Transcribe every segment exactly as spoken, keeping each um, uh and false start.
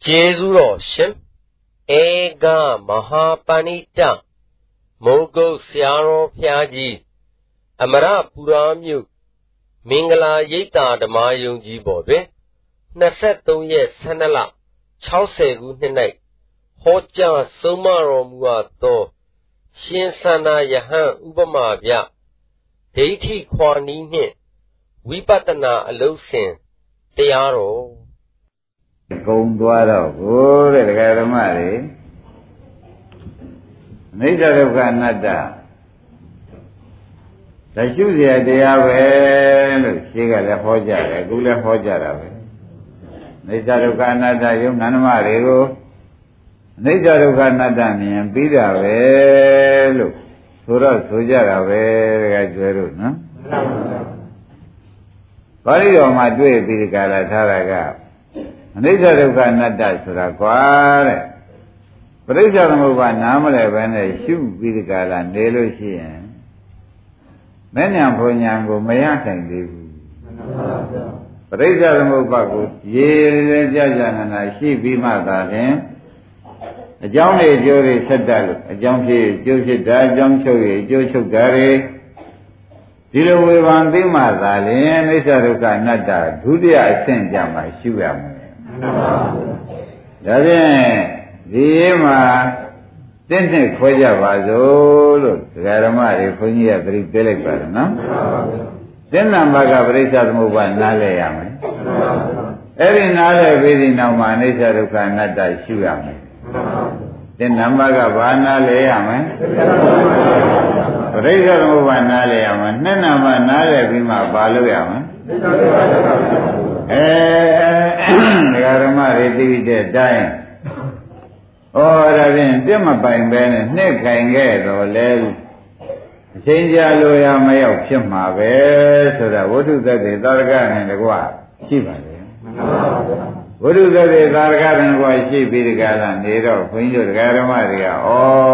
Jezuro Shim Ega Mahapanita Mogo Siaro Piaji Amara Puramyu Mingala Yita the Mayunji Bobe Naseto Yes Sanala Chausegu Night Hoja Somaro Muato Shin Sana Yahan Ubamabia Deity Kwani Hit Wipatana Alusin Tiaro Công qua đâu cố để cái đó mà đi lấy ra đâu cả nát đã tại chú gì thì à về lúc chỉ cái là phô trả cái cũng là phô trả rồi lấy ra đâu cả nát đã dùng ngắn mà đi cô lấy ra đâu cả nát đã mình biết ra về lúc số đó số trả ra về cái chuyện rồi nó có lý do mà chơi biết cái là sao là cái Anicca dukkha anattaဆိုတာကွာတဲ့ပရိစ္ဆေသမုပ္ပါနားမလဲပဲနဲ့ရှုပြီးဒီကလာနေလို့ရှိရင်မဉ္ဇဉ်ဘုံညာကိုမရနိုင်သေးဘူးပရိစ္ဆေသမုပ္ပါကိုရေရေကြကြနာနာရှိပြီးမှသာလျှင်အကြောင်းတွေအကျိုးတွေဆက်တတ်လို့အကြောင်းဖြစ်အကျိုးဖြစ်တာအကြောင်းချုပ်ရအကျိုးချုပ်တာတွေဒီလိုဝေဖန်သိမှသာလျှင်အနိစ္စဒုက္ခအနတ္တဒုတိယအဆင့်ကြမှာရှုရမယ်ဒါဖြင့်ဒီမှာတင်းနဲ့ခွဲကြပါစို့လို့ဒကာဓမ္မတွေခွန်ကြီးကသတိပေးလိုက်ပါတယ်နော်တင်းနံပါတ်ကပရိစ္ဆေသမုပ္ပါနားလဲရမယ်အဲ့ဒီနားလဲပြီးဒီနောက်မှာအနိစ္စဒုက္ခအနတ္တရှုရမယ်တင်းနံပါတ်ကဘာနားလဲရမယ်ပရိစ္ဆေသမုပ္ပါနားလဲရမယ်နှစ်နံပါတ်နားလဲပြီးမှဘာလုပ်ရမလဲအဲဒကာဓမ္မတွေသိတဲ့တိုင်းဩဒါဖြင့်တက်မပိုင်ပဲနဲ့နှစ်ခိုင်ခဲ့တော့လဲအချိန်ကြာလိုရမရောက်ဖြစ်မှာပဲဆိုတာဝိတုသက်တွေသာရကနဲ့တကွာရှိပါလေဝိတုသက်တွေသာရကနဲ့တကွာရှိပြီးဒီကလာနေတော့ခွင်းတို့ဒကာဓမ္မတွေကဩ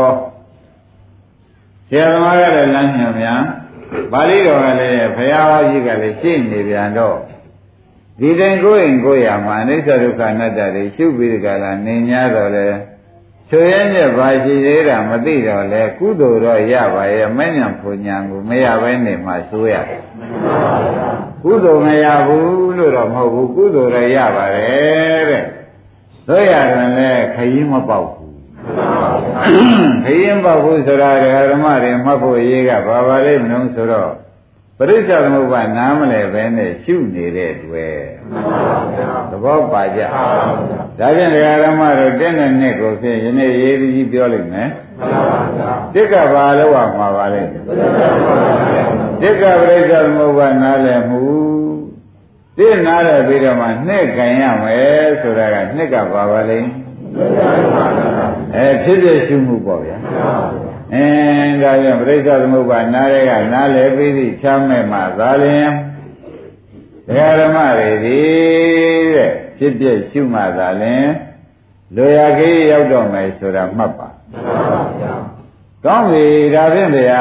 ဆရာသမားကလည်းလမ်းညွှန်များပါဠိတော်ကလည်းဘုရားဟောကြီးကလည်းရှင်းနေပြန်တော့ဒီတိုင်းကိုယ်ရင်ကိုယ်ရမှာအနိစ္စဒုက္ခအနတ္တတွေရှုပြီးဒီကလာနေ냐တော့လေဆိုရင်ကျဘာရှိသေးတာမသိတော့လေကုသိုလ်တော့ရပါရဲ့မဉ္ဇဉ်ဘုံညာကိုမရဘဲနေမှဆိုရတယ်ကုသိုလ်မရဘူးလို့တော့မဟုတ်ဘူးကုသိုလ်တော့ရပါတယ်တဲ့ဆိုရတယ်လေခရီးမပေါက်ဘူးခရီးမပေါက်ဘူးဆိုတာဓမ္မတွေမှတ်ဖို့ရေးကဘာပါလိမ့်မလို့ဆိုတော့ပရိစ္ဆေသမုပ္ပါနားမလဲပဲနဲ့ရှုနေတဲ့တွေ့သဘောပါကြဒါဖြင့်ဓမ္မတို့တဲ့နဲ့နဲ့ကိုဖြင့်ယနေ့ရေးပြီးပြောလိုက်မယ်တစ်ကဘာလို့ရမှာပါလဲတစ်ကပရိစ္ဆေသမုပ္ပါနားလဲမှုတစ်နားလဲပြီးတော့မှနှစ်ခံရမယ်ဆိုတာကနှစ်ကဘာပါလဲအဲဖြစ်ဖြစ်ရှုမှုပေါ့ဗျာအင်းဒါကြောင့်ပရိစ္ဆေသမုပ္ပါနားရဲကနားလဲပြီးသည့်ချမ်းမဲ့မှာသာလျင်ဒကာဓမ္မတွေဒီတဲ့ဖြစ်ဖြစ်ရှုမှသာလျင်လိုရာကြီးရောက်တော့မယ်ဆိုတာမှတ်ပါကောင်းပြီဒါဖြင့်ဗျာ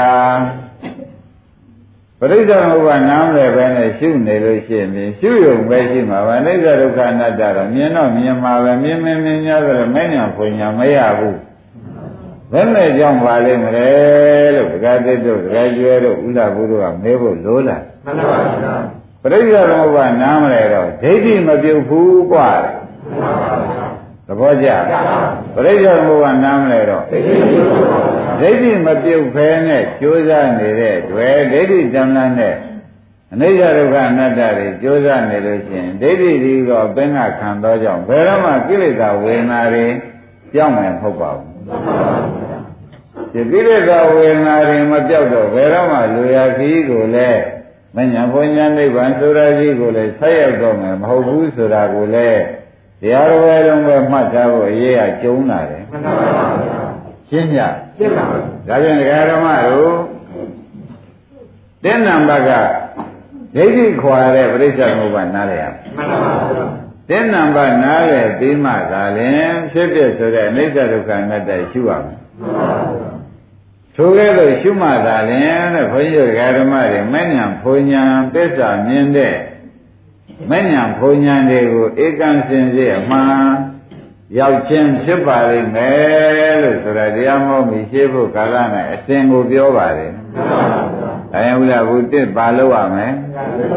ပရိစ္ဆေသမုပ္ပါနားမလဲပဲနဲ့ရှုနေလို့ရှိရင်ရှုရုံပဲရှိမှာပါအိစ္ဆဒုက္ခအနတ္တတော့မြင်တော့မြင်မှာပဲမြင်မြင်မြင်များဆိုတော့မဉ္ဇဉ်ဖွညာမရဘူးဘယ်နဲ့ကြောင့်ပါလိမ့်မလဲလို့ဒကာသစ်တို့ဒကာကျွဲတို့ဥလာဘုတို့ကမေးဖို့လိုလားမှန်ပါပါပရိစ္ဆေသမုပ္ပါနားမလဲတော့ဒိဋ္ဌိမပြုတ်ဘူးกว่าသဘောကျပရိစ္ဆေသမုပ္ပါနားမလဲတော့ဒိဋ္ဌိမပြုတ်ဖဲနဲ့ကြိုးစားနေတဲ့တွေ့ဒိဋ္ဌိတဏ္ဍနဲ့အနိစ္စဒုက္ခအနတ္တတွေကြိုးစားနေလို့ရှိရင်ဒိဋ္ဌိဒီတော့ပင်ကခံတော့ကြောင့်ဘယ်တော့မှကိလေသာဝေဒနာတွေကြောက်မယ်မဟုတ်ပါဘူးဒီကိလေသာဝေဒနာတွေမပြောက်တော့ဘယ်တော့မှလူရခီးကိုလည်းမညာဘုံညာနိဗ္ဗာန်ဆိုတာကြီးကိုလည်းဆက်ရောက်တော့မယ်မဟုတ်ဘူးဆိုတာကိုလည်းတရားတော်ရဲ့လုံးပဲမှတ်ထားဖို့အရေးအကျုံးလာတယ်မှန်ပါပါရှင်းကြရှင်းပါပါဒါဖြင့်ဒကာဓမ္မတို့တင်းနံပါတ်ကဒိဋ္ဌိခွာတဲ့ပရိစ္ဆေသမုပ္ပါနားလဲရမှန်ပါပါတင်းနံပါတ်နားလဲပြီးမှသာလင်ဖြစ်ဖြစ်ဆိုတဲ့အနိစ္စဒုက္ခအနတ္တရှုရမယ်ထိုကဲ့သို့ရှုမှသာလင်တဲ့ဘုန်းကြီးဓမ္မတွေမဉ္ဇဉ်ဘုံညာသစ္စာမြင်တဲ့မဉ္ဇဉ်ဘုံညာတွေကိုဧကံစင်စေအမှန်ရောက်ချင်းဖြစ်ပါလိမ့်မယ်လို့ဆိုတာတရားမောမီရှင်းဖို့ကာလနဲ့အစဉ်ကိုပြောပါတယ်။ဒါရင်ဥလားဘုတစ်ပါလို့ရမယ်။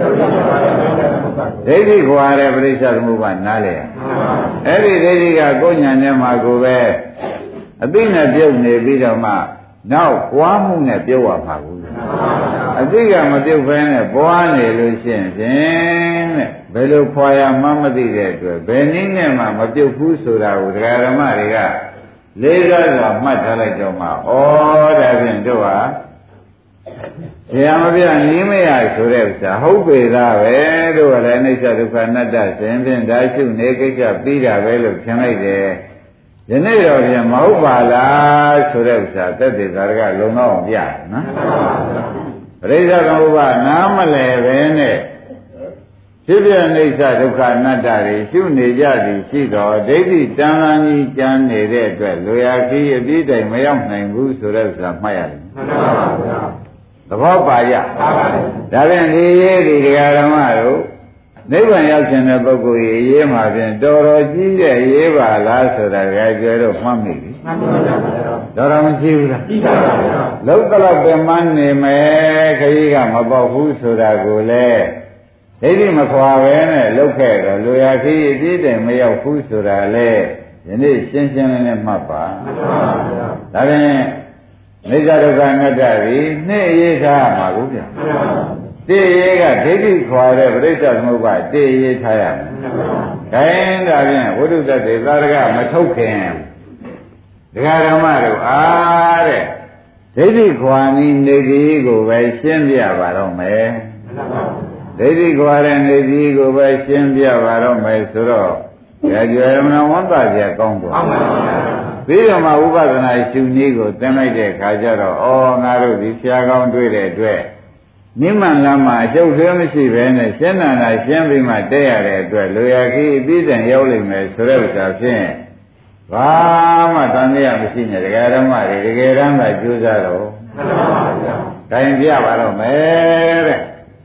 ဒိဋ္ဌိခွာတဲ့ပရိစ္ဆေသမုပ္ပါနားလေ။အဲ့ဒီဒိဋ္ဌိကကိုယ်ညာနဲ့မှကိုပဲအသိနဲ့ပြုတ်နေပြီးတော့မှနောက်ပွားမှုနဲ့ပြုတ်ရမှာဘူး။အသိကမပြုတ်ဘဲနဲ့ပွားနေလို့ရှိရင်ဖြင့်တဲ့ဘယ်လိုခွာရမှမသိတဲ့အတွက်ဘယ်နည်းနဲ့မှမပြုတ်ဘူးဆိုတာကိုဒကာဓမ္မတွေကလေးစားစွာမှတ်ထားလိုက်တော့မှဩဒါဖြင့်တို့ဟာဆရာမပြနီးမရဆိုတဲ့ဥစ္စာဟုတ်ပေသားပဲတို့ကလည်းအိဋ္ဌဒုက္ခအနတ္တရှင်ဖြင့်ဒါရှုနေကိစ္စပြီးတာပဲလို့ထင်လိုက်တယ်ယနေ့တော့ပြန်မဟုတ်ပါလားဆိုတဲ့ဥစ္စာသက်သေသာရကလုံတော့အောင်ပြတယ်နော်ပရိစ္ဆေသမုပ္ပါနားမလဲပဲနဲ့ဖြစ်ပြအိဋ္ဌဒုက္ခအနတ္တတွေရှုနေကြသည်ရှိတော်ဒိဋ္ဌိတန်လန်းကြီးကျမ်းနေတဲ့အတွက်လူရခီးအပြည့်တိုင်မရောက်နိုင်ဘူးဆိုတဲ့ဥစ္စာမှတ်ရတယ်မှန်ပါဗျာသဘောပါကြပါပါဒါဖြင့်ဒီရေးဒီဓမ္မတို့နိဗ္ဗာန်ရောက်ခြင်းတဲ့ပုဂ္ဂိုလ်ကြီးရေးမှာဖြင့်တော်တော်ကြီးတဲ့ရေးပါလားဆိုတာကြကြွယ်တော့မှတ်မိပြီမှန်ပါဗျာတော်တော်မရှိဘူးလားရှိပါပါဗျာလောက်တော့ပင်မနေမယ်ခရီးကမပေါက်ဘူးဆိုတာကိုလည်းဒိဋ္ဌိမခွာပဲနဲ့လောက်ခဲ့တော့လူရခီးအပြည့်တိုင်မရောက်ဘူးဆိုတာလေယနေ့ရှင်းရှင်းလင်းလင်းမှတ်ပါမှန်ပါဗျာဒါဖြင့်နိစ္စဒုက္ခအနတ္တကြီးနှစ်ရေးထားမှာကိုဗျာတိရေးကဒိဋ္ဌိခွာတဲ့ပရိစ္ဆေသမုပ္ပါတိရေးထားရမယ်။ဒါရင်ဒါဖြင့်ဝိတုတ္တတေသာရကမထုတ်ခင်ဒကာဓမ္မတို့အားတဲ့ဒိဋ္ဌိခွာနည်းနေကြီးကိုပဲရှင်းပြပါတော့မယ်။ဒိဋ္ဌိခွာတဲ့နေကြီးကိုပဲရှင်းပြပါတော့မယ်ဆိုတော့ကြွယ်မနာဝန္တာကြကောင်းသွား။ပြီးတော့မှဥပဒနာရှုနည်းကိုသင်လိုက်တဲ့အခါကျတော့ဩငါတို့ဒီဆရာကောင်းတွေ့တဲ့အတွက်နိမန်လမ်းမှာအကျုပ်သေးမရှိပဲနဲ့ရှင်းနာတာရှင်းပြီးမှတက်ရတဲ့အတွက်လူရခီးအပြီးတိုင်ရောက်လိမ့်မယ်ဆိုတဲ့ဥစ္စာဖြင့်ဘာမှတန်တရားမရှိနဲ့ဒကာဓမ္မတွေတကယ်တမ်းသာကြိုးစားတော့မှန်ပါဗျာ။တိုင်ပြပါတော့မယ်တဲ့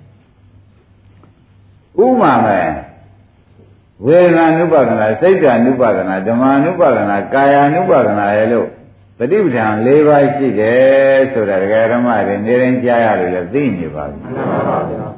။ဥမာမဲ့ဝေဒနာနုပါဒနာစိတ်ဓာနုပါဒနာဓမ္မနုပါဒနာကာယနုပါဒနာရဲ့လို့ပฏิပဒံ၄ပါးရှိတယ်ဆိုတာဒကာဓမ္မတွေနေရင်ကြားရလို့လည်းသိနေပါပြီမှန်ပါဗျာ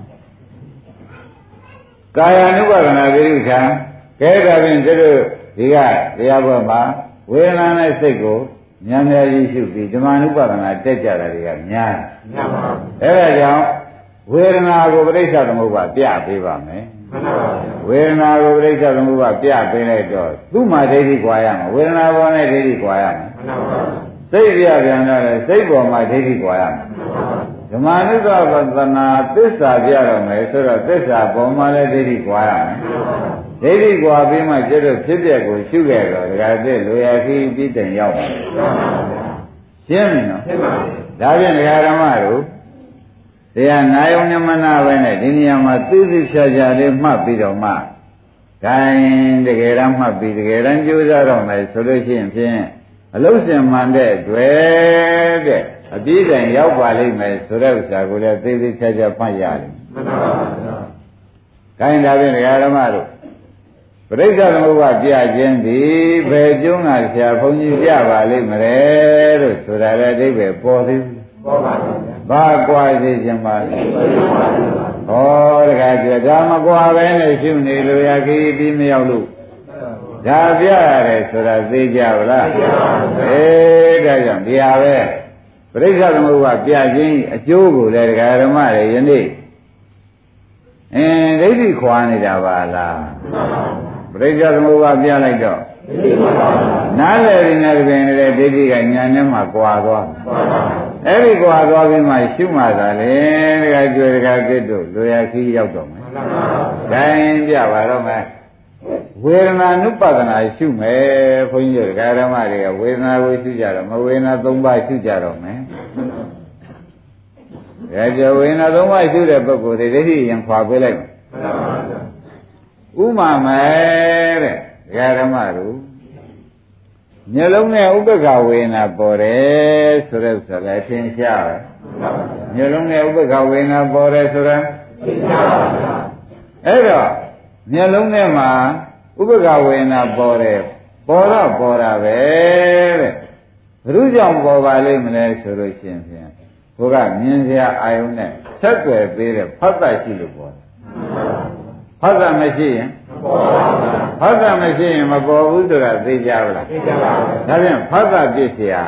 ကာယ ानु ပါဒနာပฏิပဒံကဲဒါဖြင့်တို့ဒီကတရားဘုရားမှာဝေဒနာနဲ့စိတ်ကိုဉာဏ်များကြီးရှုပြီးဓမ္မ ानु ပါဒနာတက်ကြတာတွေကများမှန်ပါဗျာအဲဒါကြောင့်ဝေဒနာကိုပရိစ္ဆေသမုပ္ပါပြပေးပါမယ်မှန်ပါဗျာဝေဒနာကိုပရိစ္ဆေသမုပ္ပါပြပေးလိုက်တော့သူ့မှာဒိဋ္ဌိကွာရမှာဝေဒနာပေါ်နဲ့ဒိဋ္ဌိကွာရမှာမှန်ပါဗျာစိတ်ပြပြန်တော့လေစိတ်ပေါ်မှာဒိဋ္ဌိကွာရမှာဓမ္မ ानु ပါဒနာသစ္စာပြတော့မယ်ဆိုတော့သစ္စာပေါ်မှာလည်းဒိဋ္ဌိကွာရမယ်ဒိဋ္ဌိကွာပြီးမှကျတော့ဖြစ်ပျက်ကိုရှုခဲ့တော့ဒါကတည်းလူရခီးပြီးတိုင်ရောက်ပါရှင်းပြီနော်ရှင်းပါပြီဒါဖြင့်ဒကာဓမ္မတို့တရားနာယုံညမနာပဲနဲ့ဒီနေရာမှာသိသိချာချာလေးမှတ်ပြီးတော့မှဂိုင်းတကယ်တမ်းမှတ်ပြီးတကယ်တမ်းကြိုးစားတော့မယ်ဆိုလို့ရှိရင်ဖြင့်အလုံးစုံမှန်တဲ့တွေ့တဲ့အပြည့်တိုင်ရောက်ပါလိမ့်မယ်ဆိုတဲ့ဥစ္စာကိုလည်းသိသိချာချာမှတ်ရတယ်မှန်ပါဗျာဂိုင်းဒါဖြင့်ဒကာဓမ္မတို့ပရိစ္ဆေသမုပ္ပါပြခြင်းဒီဘယ်ကျုံးကဆရာဘုန်းကြီးပြပါလိမ့်မလဲလို့ဆိုတာလည်းအဓိပ္ပာယ်ပေါ်သေးဘူးပေါ်ပါဘူးဘာကွာစေခြင်းပါလဲဟောတခါကျဒါမကွာပဲနဲ့ရှုနေလို့ရခီးပြီးမရောက်လို့ဒါပြရတယ်ဆိုတာသိကြပါလားသိပါဘူးအေးဒါကြောင့်ဒီဟာပဲပရိစ္ဆေသမုပ္ပါပြခြင်းအကျိုးကိုလည်းဒကာဓမ္မတွေယနေ့အင်းဒိဋ္ဌိခွာနေတာပါလားပရိစ္ဆေသမုပ္ပါပြလိုက်တော့နားလည်နေတဲ့တွင်လည်းဒိဋ္ဌိကညာနဲ့မှကွာသွားအဲ့ဒီကွာသွားပြီးမှရှုမှသာလေတခါကျွေတခါကစ်တို့လူရခီးရောက်တော့မယ်။ဒါရင်ပြပါတော့မယ်ဝေဒနာနုပါဒနာရှုမယ်ဘုန်းကြီးတို့ဒကာဓမ္မတွေကဝေဒနာကိုရှုကြတော့မဝေဒနာ၃ပါးရှုကြတော့မယ်။ဒါကြောင့်ဝေဒနာ၃ပါးရှုတဲ့ပုဂ္ဂိုလ်တွေဒိဋ္ဌိရင်ခွာပေးလိုက်မယ်။ဥမာမယ်တဲ့ဒကာဓမ္မတို့မျက်လုံးနဲ့ဥပ္ပခဝေဒနာပေါ်တယ်ဆိုတဲ့ဥစ္စာလည်းသင်ရှားပဲမျက်လုံးနဲ့ဥပ္ပခဝေဒနာပေါ်တယ်ဆိုတာသင်ရှားပါဗျာအဲ့တော့မျက်လုံးထဲမှာဥပ္ပခဝေဒနာပေါ်တယ်ပေါ်တော့ပေါ်တာပဲတဲ့ဘုရုကြောင့်ပေါ်ပါလိမ့်မလဲဆိုလို့ရှိရင်ဖြင့်ဘုရားမြင်စရာအာယုံနဲ့ဆက်ွယ်ပေးတဲ့ဖတ်တရှိလို့ပေါ်တယ်ဖတ်တမရှိရင်ဖတ်တမရှိရင်မပေါ်ဘူးဆိုတာသိကြပါလားသိကြပါဘူးဒါဖြင့်ဖတ်တပြည့်စရာ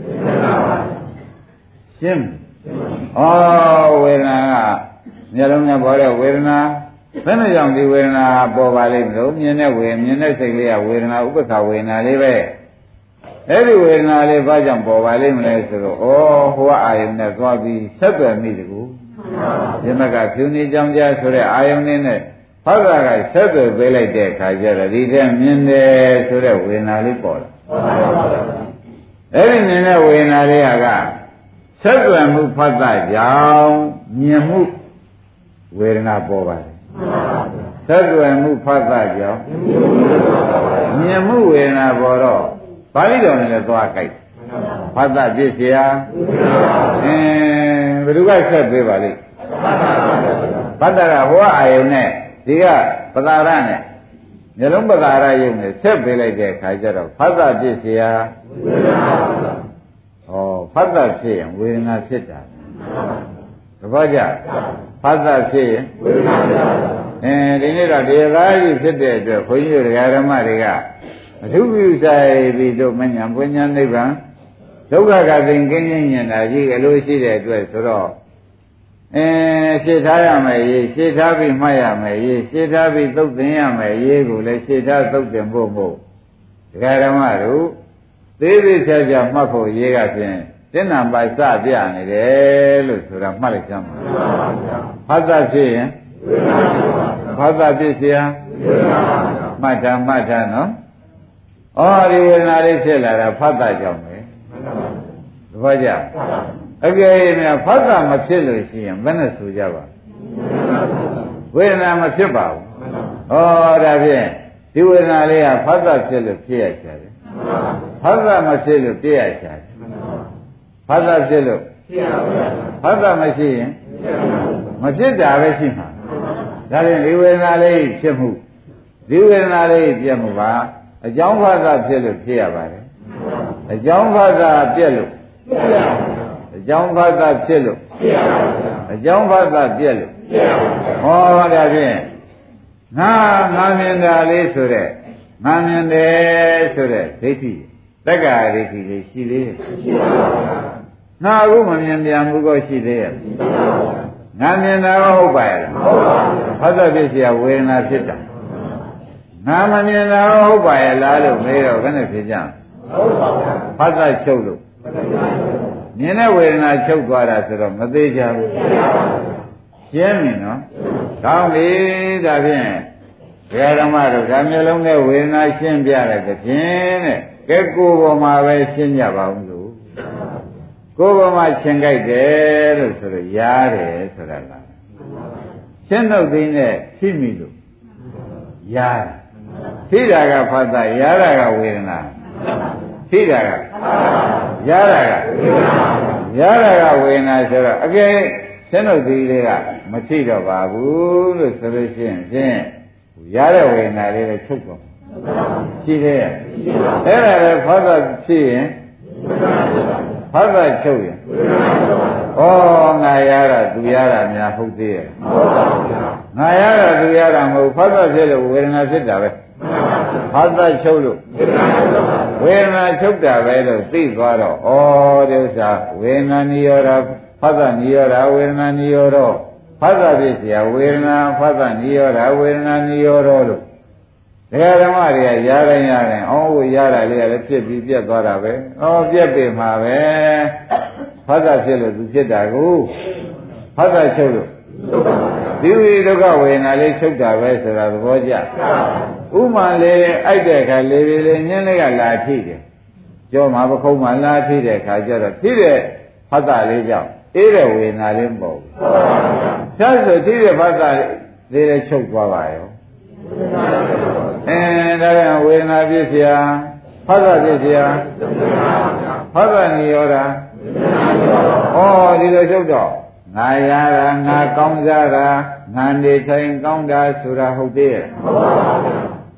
ရှင်းဩဝေဒနာကမျက်လုံးနဲ့ပေါ်တဲ့ဝေဒနာဘယ်နဲ့ကြောင့်ဒီဝေဒနာပေါ်ပါလိမ့်မလို့မြင်တဲ့ဝေမြင်တဲ့စိတ်လေးကဝေဒနာဥပ္ပခဝေဒနာလေးပဲအဲ့ဒီဝေဒနာလေးဘာကြောင့်ပေါ်ပါလိမ့်မလဲဆိုတော့ဩဟိုကအာယုန်နဲ့သွားပြီးဆက်သွယ်မိတကူဒီမကဖြူနေကြောင်ကြားဆိုတဲ့အာယုန်လေးနဲ့ဖတ်တာကဆက်သွယ်ပေးလိုက်တဲ့အခါကျတော့ဒီတဲ့မြင်တယ်ဆိုတဲ့ဝေဒနာလေးပေါ်လာအဲ့ဒီမြင်တဲ့ဝေဒနာလေးကဆက်သွယ်မှုဖတ်တာကြောင့်မြင်မှုဝေဒနာပေါ်ပါတယ်ဆက်သွယ်မှုဖတ်တာကြောင့်မြင်မှုဝေဒနာပေါ်တော့ပါဠိတော်နဲ့လည်းသွားကြိုက်ဖတ်တာဖြစ်เสียအင်းဘယ်သူကဆက်ပေးပါလိမ့်ဖတ်တာကဟောအာယုန်နဲ့ဒီကပသာရနဲ့မျိုးလုံးပသာရယုံနဲ့ဆက်ပေးလိုက်တဲ့အခါကျတော့ဖတ်တာဖြစ်เสียဝေဒနာဩဖတ်တာဖြစ်ရင်ဝေဒနာဖြစ်တာတပည့်ကြဖတ်တာဖြစ်ရင်ဝေဒနာဖြစ်တာအဲဒီနေ့တော့ဒီကားကြီးဖြစ်တဲ့အတွက်ခွန်ကြီးတို့ဓမ္မတွေကအထုပြုဆိုင်ပြီးတို့မညာပွညာနိဗ္ဗာန်ဒုက္ခကသိင်ကင်းခြင်းဉာဏ်သာကြီးအလိုရှိတဲ့အတွက်ဆိုတော့အဲရှင်းထားရမယ်ရေးရှင်းထားပြီးမှတ်ရမယ်ရေးရှင်းထားပြီးသုတ်သင်ရမယ်ရေးကိုလည်းရှင်းထားသုတ်သင်ဖို့မို့ဒကာဓမ္မတို့သေးသေးချာချာမှတ်ဖို့ရေးကဖြင့်သင်္နံပါစပြနေတယ်လို့ဆိုတာမှတ်လိုက်ကြမှာဖတ်တာဖြစ်ရင်ဖတ်တာဖြစ်เสียမှတ်တာမှတ်တာနော်ဩဒီဝေဒနာလေးဖြစ်လာတာဖတ်တာကြောင့်ပဲတပည့်ကြအကယ်၍ဖတ်တာမဖြစ်လို့ရှိရင်ဘယ်နဲ့ဆိုကြပါဝေဒနာမဖြစ်ပါဘူးဩဒါဖြင့်ဒီဝေဒနာလေးကဖတ်တာဖြစ်လို့ဖြစ်ရချာတယ်ဖတ်တာမဖြစ်လို့ပြည့်ရချာတယ်ဖတ်တာဖြစ်လို့ဖတ်တာမရှိရင်မဖြစ်တာပဲရှိမှာဒါဖြင့်ဒီဝေဒနာလေးဖြစ်မှုဒီဝေဒနာလေးပြည့်မှုပါအကြောင်းဖတ်တာဖြစ်လို့ဖြစ်ရပါတယ်အကြောင်းဖတ်တာပြည့်လို့အကြောင်းဖတ်တာဖြစ်လို့အကြောင်းဖတ်တာပြည့်လို့ဟောဒါဖြင့်ငါငါမြင်တာလေးဆိုတဲ့ငါမြင်တယ်ဆိုတဲ့ဒိဋ္ဌိတက္ကရာဒိဋ္ဌိလေးရှိသေးရဲ့ငါအခုမမြင်ပြန်ဘူးကောရှိသေးရဲ့ငါမြင်တာဟုတ်ပါရဲ့ဖတ်တာဖြစ်เสียဝေဒနာဖြစ်တာငါမမြင်တာဟုတ်ပါရဲ့လားလို့မေးတော့ဘယ်နဲ့ဖြစ်ကြဟုတ်ပါဗျာဖတ်တာချုပ်လို့မြင်တဲ့ဝေဒနာချုပ်သွားတာဆိုတော့မသေးကြဘူးရှင်းပြီနော်ကောင်းပြီဒါဖြင့်ဘုရားဓမ္မတို့ဓမ္မလုံးနဲ့ဝေဒနာရှင်းပြတဲ့ဖြင့်တဲ့ကဲကိုယ်ပေါ်မှာပဲရှင်းကြပါဦးလို့ကိုယ်ပေါ်မှာရှင်းကြိုက်တယ်လို့ဆိုတော့ရားတယ်ဆိုတာလားရှင်းတော့သိနဲ့ရှိမိလို့ရားထိတာကဖတ်တာရားတာကဝေဒနာထိတာကရားတာကရားတာကဝေဒနာဆိုတော့အကယ်ရှင်းတော့ဒီလေးကမထိတော့ပါဘူးလို့ဆိုလို့ရှိရင်ဖြင့်ရတဲ့ဝေဒနာလေးလည်းချုပ်သွားရှိသေးရဲ့အဲ့ဒါလည်းဖတ်တာဖြစ်ရင်ဖတ်တာချုပ်ရင်ဩငါရတာသူရတာများဟုတ်သေးရဲ့ငါရတာသူရတာမဟုတ်ဖတ်တာဖြစ်လို့ဝေဒနာဖြစ်တာပဲဖတ်တာချုပ်လို့ဝေဒနာချုပ်တာပဲလို့သိသွားတော့ဩဒီဥစ္စာဝေဒနာနိရောဓဖတ်တာနိရောဓဝေဒနာနိရောဓဖတ်တာဖြစ်เสียဝေဒနာဖတ်တာနိရောဓဝေဒနာနိရောဓလို့ဒကာဓမ္မတွေကရားတိုင်းရတိုင်းအော်ဟိုရတာလေးကလည်းဖြစ်ပြီးပြတ်သွားတာပဲ။အော်ပြတ်ပြီမှာပဲ။ဖတ်တာဖြစ်လို့သူဖြစ်တာကိုဖတ်တာချုပ်လို့ဒီဝိဒုက္ခဝေဒနာလေးချုပ်တာပဲဆိုတာသဘောကျ။ဥမာလေးအိုက်တဲ့အခါလေးလေးလေးညင်းလေးကလာထိတယ်။ကြောမှာပခုံးမှာလာထိတဲ့အခါကျတော့ထိတဲ့ဖတ်တာလေးကြောင့်အေးတဲ့ဝေဒနာလေးမပေါ့ဘူး။ဆက်ဆိုထိတဲ့ဖတ်တာလေးလည်းချုပ်သွားပါရော။အဲဒါကဝေဒနာဖြစ်เสียဖတ်တာဖြစ်เสียဖတ်တာနိရောဓဩဒီလိုချုပ်တော့ငါရတာငါကောင်းစားတာငါနေထိုင်ကောင်းတာဆိုတာဟုတ်သေးရဲ့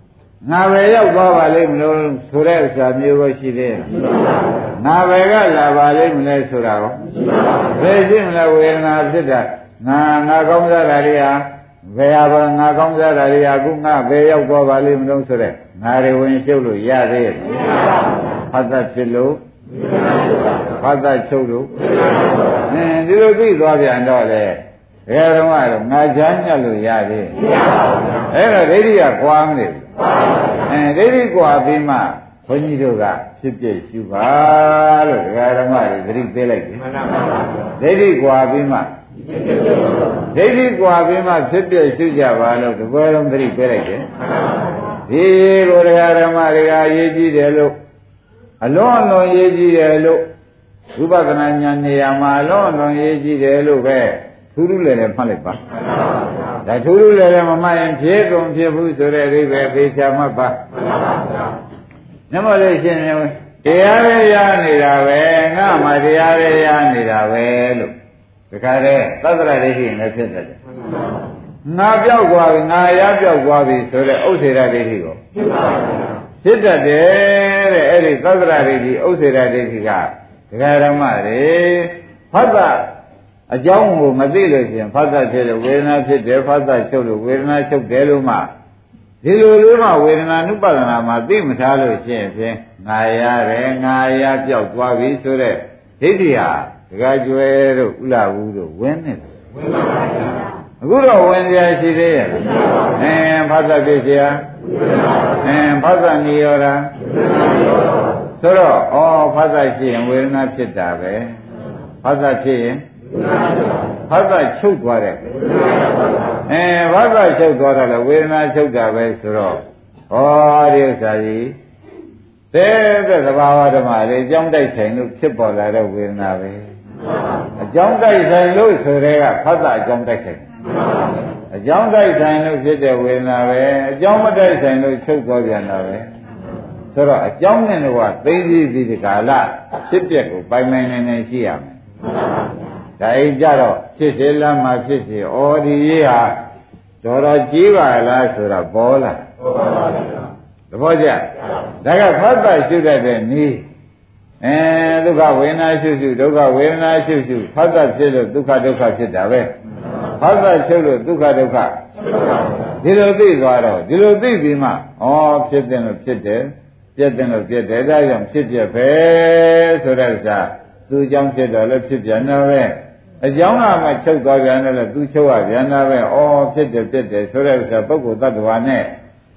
ငါပဲရောက်သွားပါလိမ့်မလို့ဆိုတဲ့ဥစ္စာမျိုးကိုရှိသေးငါပဲကလာပါလိမ့်မလဲဆိုတာကိုဘယ်ရှိမလဲဝေဒနာဖြစ်တာငါငါကောင်းစားတာတွေဟာဘယ်ဟာငါကောင်းစားတာတွေဟာခုငါပဲရောက်သွားပါလိမ့်မလို့ဆိုတဲ့ငါတွေဝင်ရှုပ်လို့ရသေးရဲ့ဖတ်သက်ဖြစ်လို့ဖတ်သက်ချုပ်လို့အင်းဒီလိုသိသွားပြန်တော့လေဘယ်တော့မှတော့ငါချမ်းညက်လို့ရသေးအဲ့တော့ဒိဋ္ဌိကကွာမနေဘူးအဲဒိဋ္ဌိကွာပြီးမှဘုန်းကြီးတို့ကဖြစ်ပြရှုပါလို့ဒကာဓမ္မတွေသတိပေးလိုက်တယ်ဒိဋ္ဌိကွာပြီးမှဒိဋ္ဌိကွာပြီးမှဖြစ်ပြရှုကြပါလို့ဒီဘယ်လုံးသတိပေးလိုက်တယ်ဒီကိုဒကာဓမ္မတွေကရေးကြည့်တယ်လို့အလုံးအလုံးရေးကြည့်တယ်လို့ဝိပဿနာဉာဏ်နေရာမှာအလုံးအလုံးရေးကြည့်တယ်လို့ပဲထူးထူးလည်းလည်းမှတ်လိုက်ပါဒါထူးထူးလည်းလည်းမမှတ်ရင်ဖြစ်ကုန်ဖြစ်ဘူးဆိုတဲ့အိဗယ်သေချာမှတ်ပါနမလို့ရှင်တရားရရနေတာပဲငါမှတရားရရနေတာပဲလို့ဒီခါတည်းသတ္တရဒိဋ္ဌိနဲ့ဖြစ်တယ်ငါပြောက်သွားပြီငါရပြောက်သွားပြီဆိုတဲ့ဥစ္စေရဒိဋ္ဌိကိုဖြစ်တတ်တယ်တဲ့အဲ့ဒီသတ္တရဒိဋ္ဌိဥစ္စေရဒိဋ္ဌိကဒကာဓမ္မတွေဖတ်တာအကြောင်းကိုမသိလို့ရှိရင်ဖတ်တာဖြစ်လို့ဝေဒနာဖြစ်တယ်ဖတ်တာချုပ်လို့ဝေဒနာချုပ်တယ်လို့မှဒီလိုလိုမှဝေဒနာနုပဒနာမှာသိမထားလို့ရှိရင်ဖြင့်ငါရတယ်ငါရပြောက်သွားပြီဆိုတဲ့ဒိဋ္ဌိဟာဒကာကျွဲတို့ဥလာဘူးတို့ဝင်နေတယ်ဝင်ပါပါဗျာအခုတော့ဝင်ကြရှိသေးရဲ့အင်းဖတ်တာဖြစ်เสียအင်းဖတ်တာနိရောဓဆိုတော့ဩဖတ်တာရှိရင်ဝေဒနာဖြစ်တာပဲဖတ်တာဖြစ်ရင်ဖတ်တာချုပ်သွားတယ်အဲဖတ်တာချုပ်သွားတယ်ဝေဒနာချုပ်တာပဲဆိုတော့ဩဒီဥစ္စာကြီးတဲ့တဲ့သဘာဝဓမ္မလေးအကြောင်းတိုက်ဆိုင်လို့ဖြစ်ပေါ်လာတဲ့ဝေဒနာပဲအကြောင်းတိုက်ဆိုင်လို့ဆိုတဲ့ကဖတ်တာအကြောင်းတိုက်ဆိုင်အကြောင်းတိုက်ဆိုင်လို့ဖြစ်တဲ့ဝေဒနာပဲအကြောင်းမတိုက်ဆိုင်လို့ချုပ်သွားပြန်တာပဲဆိုတော့အကြောင်းနဲ့တော့သိသိသိဒီကာလဖြစ်ပျက်ကိုပိုင်ပိုင်နိုင်နိုင်ရှိရမယ်ဒါအိကြတော့ဖြစ်စေလမ်းမှာဖြစ်စေဩဒီရေးဟာတော်တော်ကြီးပါလားဆိုတော့ပေါ်လာပေါ်ပါပါဗျာသဘောကျဒါကဖတ်တာရှုတတ်တဲ့နည်းအဲဒုက္ခဝေဒနာရှုရှုဒုက္ခဝေဒနာရှုရှုဖတ်တာဖြစ်လို့ဒုက္ခဒုက္ခဖြစ်တာပဲဖတ်တာရှုလို့ဒုက္ခဒုက္ခဒီလိုသိသွားတော့ဒီလိုသိပြီးမှဩဖြစ်တယ်လို့ဖြစ်တယ်ပြည့်တယ်လို့ပြည့်တယ်ဒါကြောင့်ဖြစ်ပြပဲဆိုတဲ့ဥစ္စာသူအကြောင်းဖြစ်တော့လည်းဖြစ်ပြန်တော့ပဲအကြောင်းကမှချုပ်သွားပြန်တယ်လို့သူချုပ်ရပြန်တာပဲဩဖြစ်တယ်ဖြစ်တယ်ဆိုတဲ့ဥစ္စာပုဂ္ဂိုလ်တ attva နဲ့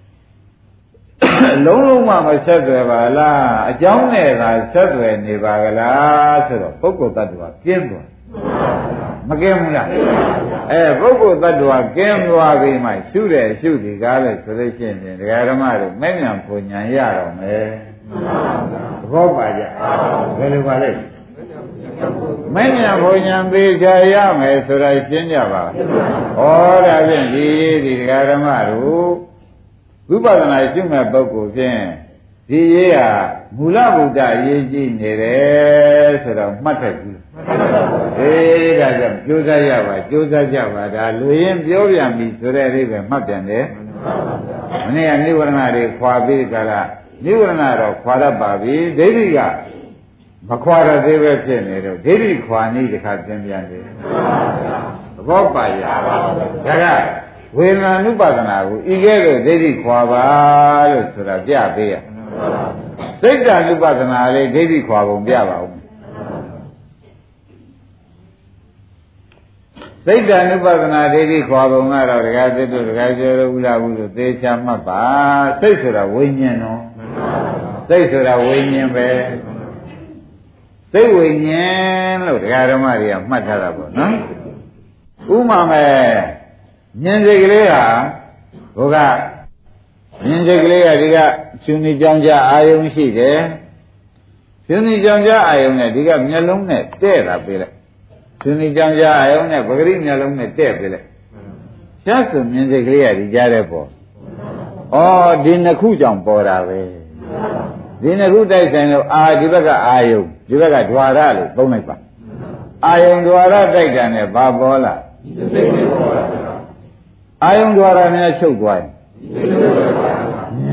လုံးလုံးမှမဆက်သွယ်ပါလားအကြောင်းနဲ့သာဆက်သွယ်နေပါကလားဆိုတော့ပုဂ္ဂိုလ်တ attva ကျင်းသွားမကင်းဘူးလားအဲပုဂ္ဂိုလ်တ attva ကင်းသွားပြီးမှရှုတယ်ရှုဒီကားလို့ဆိုလို့ရှိရင်ဒကာဓမ္မတို့မဲ့ညာပူညာရတော့မယ်သဘောပါကြဘယ်လိုပါလဲမဉ္ဇဉ်ဘုံဉာဏ်သေးချာရမယ်ဆိုတာရှင်းကြပါဩဒါဖြင့်ဒီဒီဒကာဓမ္မတို့ဝိပဿနာရှုမဲ့ပုဂ္ဂိုလ်ဖြင့်ဒီရေးဟာမူလဗုဒ္ဓရေးကြည့်နေတယ်ဆိုတော့မှတ်ထက်ဘူးအေးဒါကြောင့်ကြိုးစားရပါကြိုးစားကြပါဒါလူရင်းပြောပြန်ပြီဆိုတဲ့အိဗယ်မှတ်ပြန်တယ်မနေ့ကနိဝရဏတွေခွာပြီးကြလားနိဝရဏတော့ခွာတတ်ပါပြီဒိဋ္ဌိကမခွာရသေးပဲဖြစ်နေတော့ဒိဋ္ဌိခွာနည်းတစ်ခါသင်ပြန်တယ်သဘောပါရဲ့ဒါကဝေဒနာနုပါဒနာကိုဤကဲ့သို့ဒိဋ္ဌိခွာပါလို့ဆိုတာပြပေးရစိတ်ဓာနုပါဒနာလေးဒိဋ္ဌိခွာပုံပြပါဦးစိတ်ဓာနုပါဒနာဒိဋ္ဌိခွာပုံကတော့ဒကာသစ်တို့ဒကာကျော်တို့ဥလာဘူးလို့သေချာမှတ်ပါစိတ်ဆိုတာဝိညာဉ်နော်စိတ်ဆိုတာဝိညာဉ်ပဲစိတ်ဝိညာဉ်လို့ဒကာဓမ္မတွေကမှတ်ထားတာပေါ့နော်ဥမာမဲ့ဉာဏ်စိတ်ကလေးဟာဘုကဉာဏ်စိတ်ကလေးကဒီကရှင်နေကြောင်ကြအာယုံရှိတယ်ရှင်နေကြောင်ကြအာယုံနဲ့ဒီကမျက်လုံးနဲ့တဲ့တာပေးလိုက်ရှင်နေကြောင်ကြအာယုံနဲ့ပဂရိမျက်လုံးနဲ့တဲ့ပေးလိုက်ရှားဆိုဉာဏ်စိတ်ကလေးကဒီကြားတဲ့ပေါ့ဩဒီနှစ်ခုကြောင့်ပေါ်တာပဲဒီနှစ်ခုတိုက်ဆိုင်လို့အာဒီဘက်ကအာယုံဒီဘက်ကဓဝါရလို့သုံးလိုက်ပါအာယုံဓဝါရတိုက်တာနဲ့ဘာပေါ်လာအာယုံဓဝါရများချုပ်သွားရင်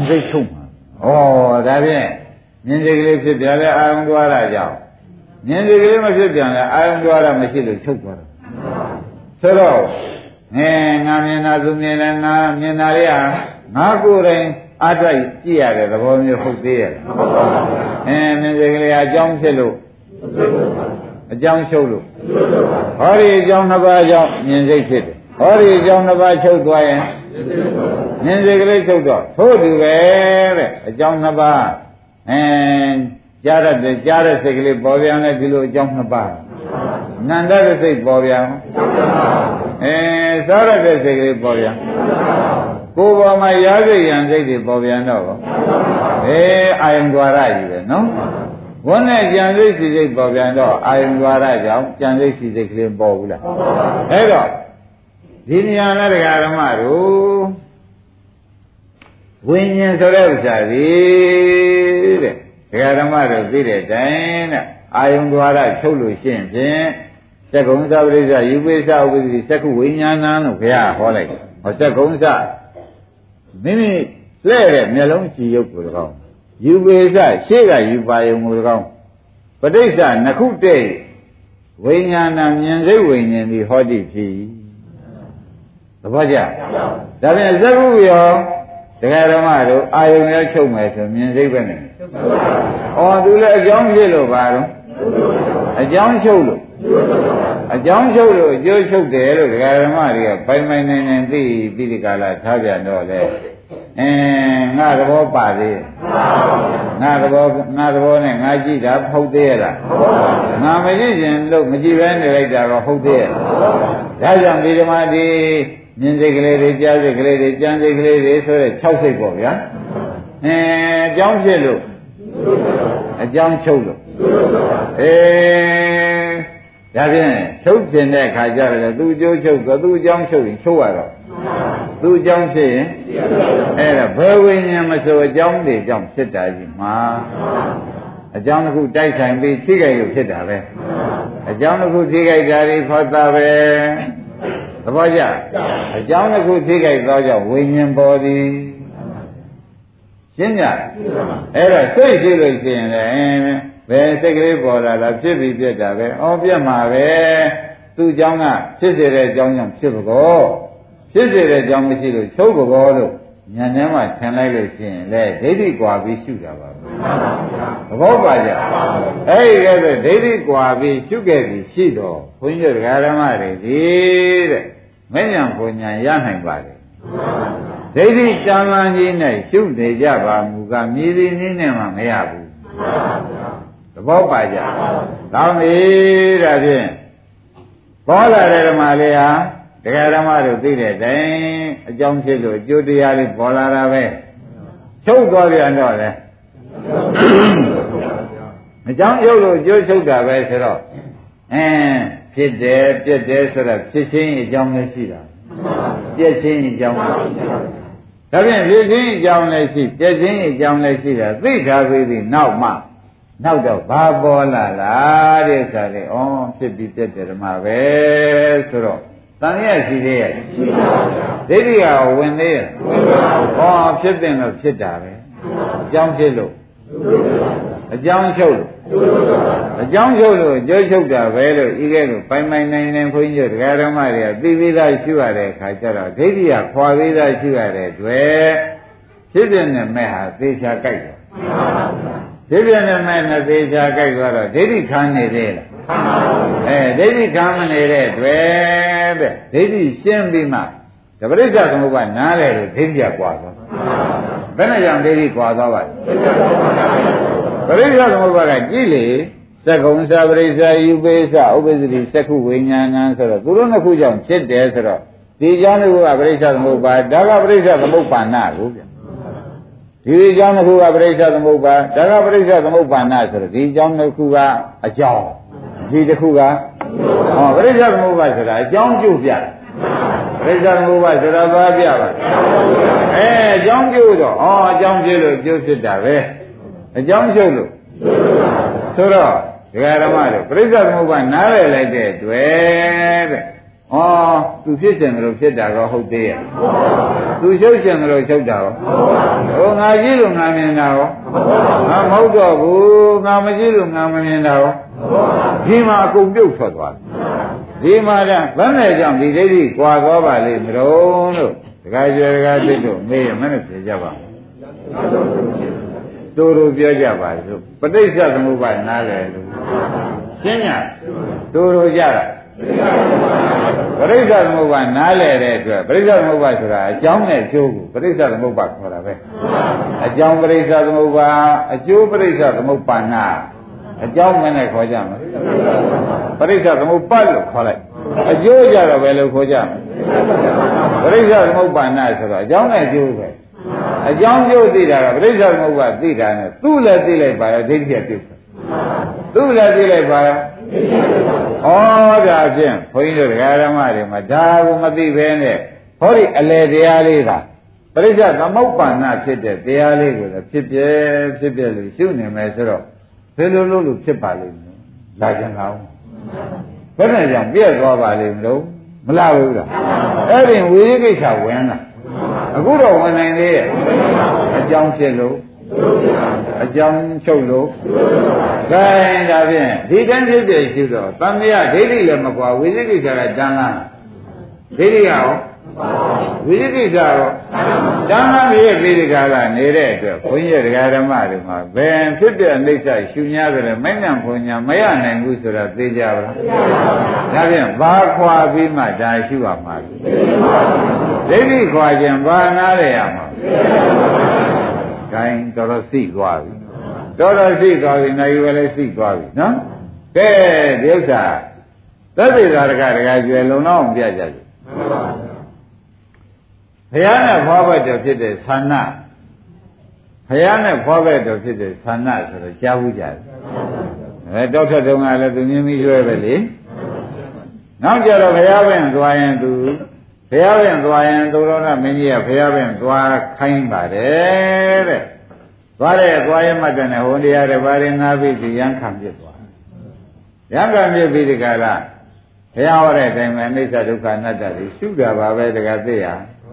စိတ်ချုပ်မှာဩဒါဖြင့်မြင်စိတ်ကလေးဖြစ်ပြန်လဲအာယုံသွားတာကြောင့်မြင်စိတ်ကလေးမဖြစ်ပြန်လဲအာယုံသွားတာမရှိလို့ချုပ်သွားတာဆိုတော့အဲငါမြင်တာသူမြင်တယ်ငါမြင်တာလေးဟာငါကိုယ်တိုင်အတိုက်ကြည့်ရတဲ့သဘောမျိုးဟုတ်သေးရဲ့အဲမြင်စိတ်ကလေးအကြောင်းဖြစ်လို့အကြောင်းချုပ်လို့ဟောဒီအကြောင်းနှစ်ပါးကြောင့်မြင်စိတ်ဖြစ်တယ်ဟောဒီအကြောင်းနှစ်ပါးချုပ်သွားရင်မြင်စိတ်ကလေးချုပ်တော့ထို့တူပဲတဲ့အကြောင်းနှစ်ပါးအဲကြားရတဲ့ကြားတဲ့စိတ်ကလေးပေါ်ပြန်လဲဒီလိုအကြောင်းနှစ်ပါးနန္ဒတဲ့စိတ်ပေါ်ပြန်အဲစားရတဲ့စိတ်ကလေးပေါ်ပြန်ကိုယ်ပေါ်မှာရာဇိယံစိတ်တွေပေါ်ပြန်တော့အေးအာယံ द्वार ကြီးပဲနော်ဝန်းနဲ့ကြံစိတ်စီစိတ်ပေါ်ပြန်တော့အာယံ द्वार ကြောင့်ကြံစိတ်စီစိတ်ကလေးပေါ်ဘူးလားအဲ့တော့ဒီနေရာနဲ့တရားဓမ္မတို့ဝိညာဉ်ဆိုတဲ့ဥစ္စာကြီးတဲ့တရားဓမ္မတို့သိတဲ့တိုင်တဲ့အာယုံ द्वार ချုပ်လို့ရှိရင်ဖြင့်သက္ကုံသပရိစ္ဆယူပိစ္ဆဥပ္ပတိသက္ကုဝိညာဏလို့ဘုရားဟောလိုက်တယ်ဟောသက္ကုံသမိမိလဲ့တဲ့မျက်လုံးကြည်ရုပ်ကို၎င်းယူပိစ္ဆရှေ့ကယူပါယုံကို၎င်းပဋိစ္ဆနှစ်ခုတည်းဝိညာဏမြင်စိတ်ဝိညာဉ်ဒီဟောတိဖြစ်သဘောကျဒါဖြင့်သက္ကုရောတရားဓမ္မတို့အာယုံရောချုပ်မယ်ဆိုမြင်စိတ်ပဲနဲ့ဩသူလည်းအကြောင်းဖြစ်လို့ပါတော့အကြောင်းချုပ်လို့အကြောင်းချုပ်လို့အကျိုးချုပ်တယ်လို့တရားဓမ္မတွေကပိုင်ပိုင်နိုင်နိုင်သိပြီးဒီကလာထားပြန်တော့လေအင်းငါသဘောပါသေးငါသဘောငါသဘောနဲ့ငါကြည့်တာဟုတ်သေးရဲ့လားငါမကြည့်ရင်လို့မကြည့်ဘဲနေလိုက်တာတော့ဟုတ်သေးရဲ့ဒါကြောင့်ဒီဓမ္မဒီမြင်စိတ်ကလေးတွေကြားစိတ်ကလေးတွေကြံစိတ်ကလေးတွေဆိုတဲ့၆စိတ်ပေါ့ဗျာအဲအကြောင်းဖြစ်လို့အကြောင်းချုပ်လို့အေးဒါဖြင့်ချုပ်ခြင်းတဲ့ခါကျတော့သူအကျိုးချုပ်တော့သူအကြောင်းချုပ်ရင်ချုပ်ရတော့သူအကြောင်းဖြစ်ရင်အဲ့ဒါဘယ်ဝိညာဉ်မဆိုအကြောင်းတွေကြောင့်ဖြစ်တာကြီးမှာအကြောင်းတစ်ခုတိုက်ဆိုင်ပြီးထိခိုက်လို့ဖြစ်တာပဲအကြောင်းတစ်ခုထိခိုက်တာတွေဖော်တာပဲသဘောကျအကြောင်းတစ်ခုထိခိုက်သောကြောင့်ဝိညာဉ်ပေါ်သည်ရှင်းကြအဲ့တော့စိတ်ရှိလို့ရှိရင်လည်းဘယ်စိတ်ကလေးပေါ်လာတာဖြစ်ပြီးပြက်တာပဲအော်ပြက်မှာပဲသူ့เจ้าကဖြစ်စေတဲ့အကြောင်းကြောင့်ဖြစ်ပကောဖြစ်စေတဲ့အကြောင်းမရှိလို့ချုပ်ပကောလို့ဉာဏ်ထဲမှာထင်လိုက်လို့ရှိရင်လေဒိဋ္ဌိကွာပြီးရှုတာပါပဲသဘောပါကြအဲ့ဒီကဲဆိုဒိဋ္ဌိကွာပြီးရှုခဲ့ပြီးရှိတော့ဘုန်းကြီးတို့ဓမ္မတွေဒီတဲ့မဉ္ဇဉ်ဘုံညာရနိုင်ပါလေဒိဋ္ဌိတန်လန်းကြီးနဲ့ရှုနေကြပါမူကမြည်သည်နည်းနဲ့မှမရဘူးသဘောပါကြကောင်းပြီဒါဖြင့်ပေါ်လာတဲ့ဓမ္မလေးဟာတရားဓမ္မတို့သိတဲ့တိုင်အကြောင်းဖြစ်လို့အကျိုးတရားလေးပေါ်လာတာပဲချုပ်သွားပြန်တော့လေအကြောင်းရုပ်လို့အကျိုးချုပ်တာပဲဆိုတော့အင်းဖြစ်တယ်ပြက်တယ်ဆိုတော့ဖြစ်ခြင်းအကြောင်းလည်းရှိတာပြက်ခြင်းအကြောင်းဒါဖြင့်ဖြစ်ခြင်းအကြောင်းလည်းရှိပြက်ခြင်းအကြောင်းလည်းရှိတာသိထားပြီးပြီနောက်မှနောက်တော့ဘာပေါ်လာလားတဲ့ဆိုတဲ့ဩဖြစ်ပြီးပြက်တယ်ဓမ္မပဲဆိုတော့တန်ရရှိသေးရဲ့ရှိပါဘူးဒိဋ္ဌိကဝင်သေးရဲ့ဝင်ပါဘူးဩဖြစ်တဲ့လို့ဖြစ်တာပဲအကြောင်းဖြစ်လို့အကြောင်းချုပ်လို့အကြောင်းချုပ်လို့အကျိုးချုပ်တာပဲလို့ဤကဲလို့ပိုင်ပိုင်နိုင်နိုင်ခွင့်ရတရားဓမ္မတွေကသိပြီးသားရှိရတဲ့အခါကျတော့ဒိဋ္ဌိကခွာပြီးသားရှိရတဲ့တွေ့ဖြစ်တဲ့နဲ့မဲ့ဟာသေချာကြိုက်တယ်ဖြစ်တဲ့နဲ့မဲ့နဲ့သေချာကြိုက်သွားတော့ဒိဋ္ဌိခံနေသေးလားအဲဒိဋ္ဌိခံမနေတဲ့တွေ့တဲ့ဒိဋ္ဌိရှင်းပြီးမှတပရိစ္ဆသမုပ္ပါနားလေလို့ဒိဋ္ဌိကကွာသွားဘယ်နဲ့ကြောင့်ဒိဋ္ဌိကွာသွားပါလဲပရိစ္ဆသမုပ္ပါကကြည့်လေသက္ကုံသပရိစ္ဆယူပိစ္ဆဥပ္ပစ္စတိသက္ခုဝိညာဏဆိုတော့သူတို့နှစ်ခုကြောင့်ဖြစ်တယ်ဆိုတော့ဒီကြောင့်ကပရိစ္ဆသမုပ္ပါဒါကပရိစ္ဆသမုပ္ပါဏကိုဗျဒီကြောင့်တစ်ခုကပရိစ္ဆသမုပ္ပါဒါကပရိစ္ဆသမုပ္ပါဏဆိုတော့ဒီကြောင့်တစ်ခုကအကြောင်းဒီတစ်ခုကဟောပရိစ္ဆသမုပ္ပါဆိုတာအကြောင်းကျိုးပြပရိစ္ဆသမုပ္ပါဆိုတာဘာပြပါအဲအကြောင်းကျိုးတော့ဟောအကြောင်းကျိုးလို့ကျိုးဖြစ်တာပဲအကြောင်းချုပ်လို့ဆိုတော့ဒကာဓမ္မတို့ပရိစ္ဆသမုပ္ပါနားလည်လိုက်တဲ့တွေ့တဲ့ဩသူဖြစ်တယ်လို့ဖြစ်တာတော့ဟုတ်သေးရဲ့သူရှုပ်တယ်လို့ရှုပ်တာရောဟိုငါကြည့်လို့ငါမြင်တာရောငါမဟုတ်တော့ဘူးငါမကြည့်လို့ငါမမြင်တာရောဒီမှာအကုန်ပြုတ်ထွက်သွားတယ်ဒီမှာကဘယ်နဲ့ကြောင့်ဒီဒိဋ္ဌိကွာသွားပါလိမ့်မလို့လို့တခါကျွဲတခါသိတို့မေးရမနဲ့ပြေကြပါတို့တို့ပြောကြပါစို့ပဋိစ္စသမုပ္ပါဒ်နားလေလို့ရှင်းညတို့တို့ကြတာပရိစ္ဆသမုပ္ပါနားလဲတဲ့အတွက်ပရိစ္ဆသမုပ္ပါဆိုတာအကြောင်းနဲ့အကျိုးကိုပရိစ္ဆသမုပ္ပါခေါ်တာပဲအကြောင်းပရိစ္ဆသမုပ္ပါအကျိုးပရိစ္ဆသမုပ္ပါနာအကြောင်းမနဲ့ခေါ်ကြမှာပရိစ္ဆသမုပ္ပါလို့ခေါ်လိုက်အကျိုးကြတော့ဘယ်လိုခေါ်ကြမှာပရိစ္ဆသမုပ္ပါနာဆိုတော့အကြောင်းနဲ့အကျိုးပဲအကြောင်းကျိုးသိတာကပရိစ္ဆသမုပ္ပါသိတာနဲ့သူ့လည်းသိလိုက်ပါရဲ့ဒိဋ္ဌိကပြုတ်သူ့လည်းသိလိုက်ပါရဲ့ဩဒါဖြင့်ဘုန်းကြီးတို့တရားဓမ္မတွေမှာဒါကိုမသိဘဲနဲ့ဟောဒီအလေတရားလေးကပရိစ္ဆေသမုပ္ပါဏဖြစ်တဲ့တရားလေးကိုလည်းဖြစ်ပြဖြစ်ပြလို့ရှုနေမယ်ဆိုတော့ဘယ်လိုလုပ်လို့ဖြစ်ပါလိမ့်မလဲလာကြအောင်ဘယ်နဲ့ကြောင့်ပြည့်သွားပါလိမ့်မလို့မလားဘူးလားအဲ့ဒီဝိရိကိစ္စဝင်လာအခုတော့ဝင်နိုင်သေးရဲ့အကြောင်းဖြစ်လို့အကြောင်းချုပ်လို့ဒါရင်ဒါဖြင့်ဒီတန်းဖြစ်ဖြစ်ရှိတော့သံဃာဒိဋ္ဌိလည်းမကွာဝိသိကိစ္စကတန်းလားဒိဋ္ဌိရောဝိသိကိစ္စရောတန်းလားရဲ့ပိဋကကနေတဲ့အတွက်ဘုန်းကြီးတရားဓမ္မတွေမှာဘယ်ဖြစ်တဲ့အနိစ္စရှုများကြတယ်မိုက်နံဘုံညာမရနိုင်ဘူးဆိုတာသိကြပါလားဒါဖြင့်ဘာခွာပြီးမှဒါရှုရမှာဒိဋ္ဌိခွာခြင်းဘာနာရရမှာတိုင်းတော်တော်သိသွားပြီတော်တော်သိသွားပြီနိုင်ဝယ်လည်းသိသွားပြီနော်ကဲဒီဥစ္စာသတ္တိသာရကတကကျွယ်လုံလောက်အောင်ပြကြတယ်ဘုရားနဲ့ဖွားဘက်တော်ဖြစ်တဲ့သန္နဘုရားနဲ့ဖွားဘက်တော်ဖြစ်တဲ့သန္နဆိုတော့ကြားဘူးကြတယ်အဲတောက်ထက်တုန်းကလည်းသူမြင်ပြီးရွှဲပဲလေနောက်ကြတော့ဘုရားပင်သွားရင်သူဘုရားပင်သွားရင်သူတော်ကမင်းကြီးကဘုရားပင်သွားခိုင်းပါတယ်တဲ့သွားတဲ့သွားရမှတ်တဲ့ဟိုတရားတွေဘာတွေငါပြီးဒီရန်ခံပြစ်သွားရန်ခံပြစ်ပြီးဒီကလာဘုရားဟောတဲ့အတိုင်းပဲအနိစ္စဒုက္ခအနတ္တတွေရှုတာပါပဲတကယ်သိရ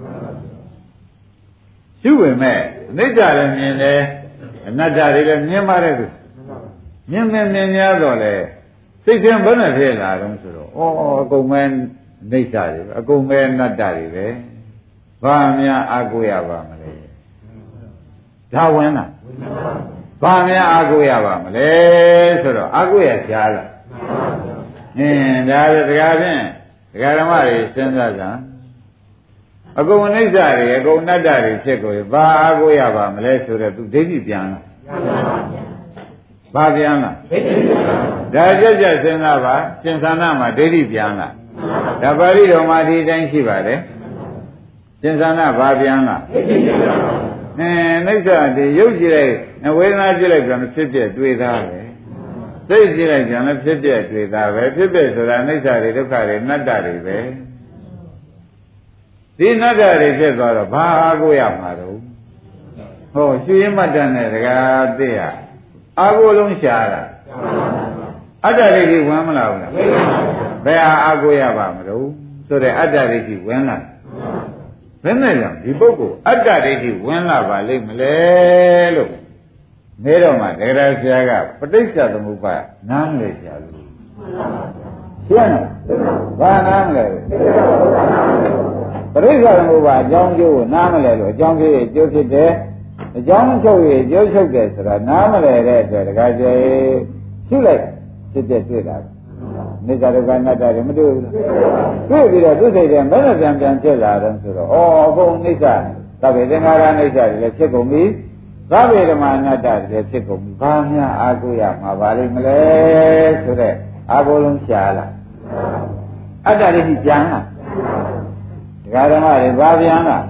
ရှုဝင်မဲ့အနိစ္စလည်းမြင်တယ်အနတ္တတွေလည်းမြင်ပါတယ်သူမြင်မြင်မြင်များတော့လေစိတ်ထဲဘယ်နဲ့ဖြစ်လာတော့ဆိုတော့ဩအကုန်မဲအိဋ္ဌာတွေအကုန်ပဲအနတ္တတွေပဲဘာများအာကိုရပါမလဲဒါဝင်လားဘာများအာကိုရပါမလဲဆိုတော့အာကိုရရှားလားအင်းဒါဆိုတရားဖြင့်တရားဓမ္မတွေစဉ်းစားကြအကုန်အိဋ္ဌာတွေအကုန်အနတ္တတွေဖြစ်ကိုဘာအာကိုရပါမလဲဆိုတော့သူဒိဋ္ဌိပြန်လားဘာပြန်လားဒါကြကြစဉ်းစားပါရှင်သာနာမှာဒိဋ္ဌိပြန်လားဒါပါဠိတော်မှာဒီတိုင်းရှိပါတယ်ရှင်သာနာဘာပြန်လားအဲနိစ္စဒီရုပ်ကြည့်လိုက်ဝေဒနာကြည့်လိုက်ပြန်ဖြစ်ပြတွေ့သားပဲစိတ်ကြည့်လိုက်ပြန်ဖြစ်ပြတွေ့သားပဲဖြစ်ပြဆိုတာနိစ္စတွေဒုက္ခတွေအနတ္တတွေပဲဒီအနတ္တတွေဖြစ်သွားတော့ဘာအားကိုရမှာတော့ဟောရှုရင်းမှတ်တဲ့နဲ့တကားသိရအာကိုလုံးရှားတာအတ္တတွေကြီးဝင်မလာဘူးလားဘယ်ဟာအာကိုရပါမလို့ဆိုတဲ့အတ္တတွေကြီးဝင်လာဘယ်နဲ့ကြောင့်ဒီပုဂ္ဂိုလ်အတ္တတွေကြီးဝင်လာပါလိမ့်မလဲလို့နေတော့မှဒဂရဆရာကပဋိစ္စသမုပ္ပါနားမလဲဆရာလို့ရှင်းလားဘာနားမလဲပဋိစ္စသမုပ္ပါအကြောင်းကျိုးကိုနားမလဲလို့အကြောင်းကျိုးရဲ့ကျိုးဖြစ်တယ်အကြောင်းချုပ်ရဲ့ကျိုးချုပ်တယ်ဆိုတာနားမလဲတဲ့အတွက်ဒကာကျေရှုလိုက်ဖြစ်တဲ့တွေ့တာနိစ္စဒုက္ခအနတ္တတွေမတွေ့ဘူးတွေ့ပြီးတော့သူ့စိတ်ထဲမနဲ့ပြန်ပြန်ဖြစ်လာတော့ဆိုတော့ဩအကုန်နိစ္စသဗ္ဗေသင်္ခါရနိစ္စတွေလည်းဖြစ်ကုန်ပြီသဗ္ဗေဓမ္မအနတ္တတွေလည်းဖြစ်ကုန်ပြီဘာများအာကိုရမှာပါလိမ့်မလဲဆိုတဲ့အာကိုလုံးရှားလာအတ္တတွေကြီးပြန်လာဒကာဓမ္မတွေဘာပြန်လာ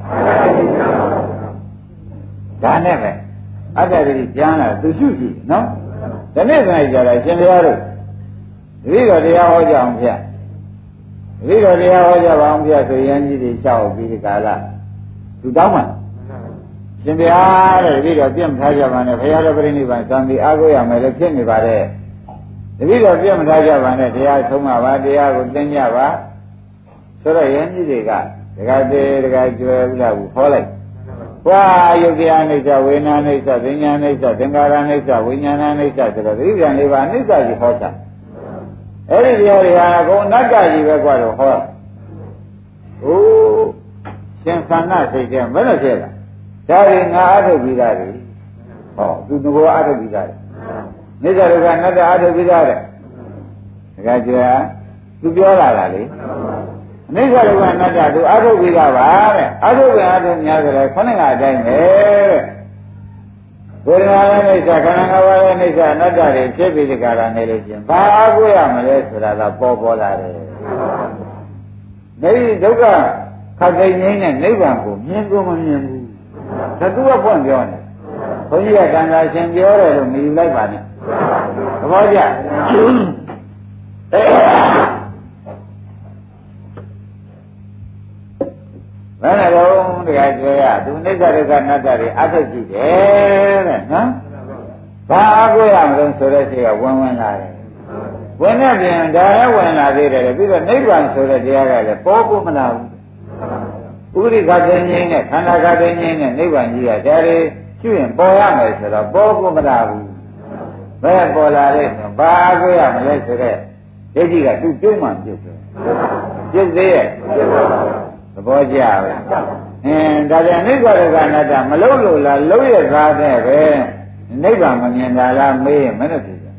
ဒါနဲ့ပဲအတ္တတွေပြန်လာသူရှုကြည့်နော်ဒီနေ့ဆိုင်ကြတာရှင်ဘုရားတို့တတိတော်တရားဟောကြအောင်ဗျတတိတော်တရားဟောကြပါအောင်ဗျဆိုရင်ကြီးတွေလျှောက်ပြီးဒီကာလသူတောင်းမှရှင်ဘုရားတဲ့တတိတော်ပြင့်မထားကြပါနဲ့ဘုရားတော်ပြိဋိဘံသံဃာအားကိုးရမယ်လို့ဖြစ်နေပါတယ်တတိတော်ပြင့်မထားကြပါနဲ့တရားဆုံးပါပါတရားကိုသင်ကြပါဆိုတော့ယဉ်ကြီးတွေကဒကာသေးဒကာကျွယ်ဥလာဘူးဟောလိုက်ဘွာယုတ်တရားအိဋ္ဌဝေဒနာအိဋ္ဌသင်ညာအိဋ္ဌသင်္ခါရအိဋ္ဌဝိညာဏအိဋ္ဌဆိုတော့သတိပြန်လေးပါအိဋ္ဌကြီးဟောတာအဲ့ဒီတရားတွေဟာကိုအနတ္တကြီးပဲกว่าတော့ဟောအိုးရှင်သန္နစိတ်ကဘယ်လိုဖြစ်လဲဒါတွေငါအထုတ်ပြီးသားတွေဟောသူငဘောအထုတ်ပြီးသားတွေနိစ္စဒုက္ခအနတ္တအထုတ်ပြီးသားတဲ့ဒကာကျွယ်သူပြောလာတာလေအနိစ္စဒုက္ခအနတ္တသူအထုတ်ပြီးသားပါတဲ့အထုတ်ပဲအထုတ်များဆိုလဲခொနဲ့ကအတိုင်းပဲတဲ့ဝေဒနာနဲ့အိဋ္ဌခန္ဓာငါးပါးရဲ့အိဋ္ဌအနတ္တတွေဖြစ်ပြီးဒီကရာနေလို့ချင်းဘာအားကိုးရမလဲဆိုတာကပေါ်ပေါ်လာတယ်ဒီဒုက္ခခတ်သိငိမ့်တဲ့နိဗ္ဗာန်ကိုမြင်ကိုမမြင်ဘူးသတုကဖွင့်ပြောနေဘုန်းကြီးကကံသာရှင်ပြောတယ်လို့မယူလိုက်ပါနဲ့သဘောကျဘယ်နဲ့တော့တရားကျွေးရသူနိစ္စဒုက္ခအနတ္တတွေအထုတ်ကြည့်တယ်တဲ့နော်ဘာအကိုရမလို့ဆိုတဲ့စိတ်ကဝင်ဝင်လာတယ်ဝင်တဲ့ပြင်ဒါလည်းဝင်လာသေးတယ်ပြီးတော့နိဗ္ဗာန်ဆိုတဲ့တရားကလည်းပေါ်ဖို့မလာဘူးဥရိခသိဉ္ဇင်းနဲ့ခန္ဓာခသိဉ္ဇင်းနဲ့နိဗ္ဗာန်ကြီးကဒါတွေကျွရင်ပေါ်ရမယ်ဆိုတော့ပေါ်ဖို့မလာဘူးဘယ်ပေါ်လာလဲဆိုဘာအကိုရမလဲဆိုတဲ့ဒိဋ္ဌိကသူ့ပြုံးမှပြုတ်တယ်ပြုတ်သေးရဲ့သဘောကျပဲအင်းဒါပြန်နိဗ္ဗာန်ကအနတ္တမလုံးလို့လားလုံးရသားတဲ့ပဲနိဗ္ဗာန်မမြင်တာလားမေးရင်မနဲ့ဖြစ်တယ်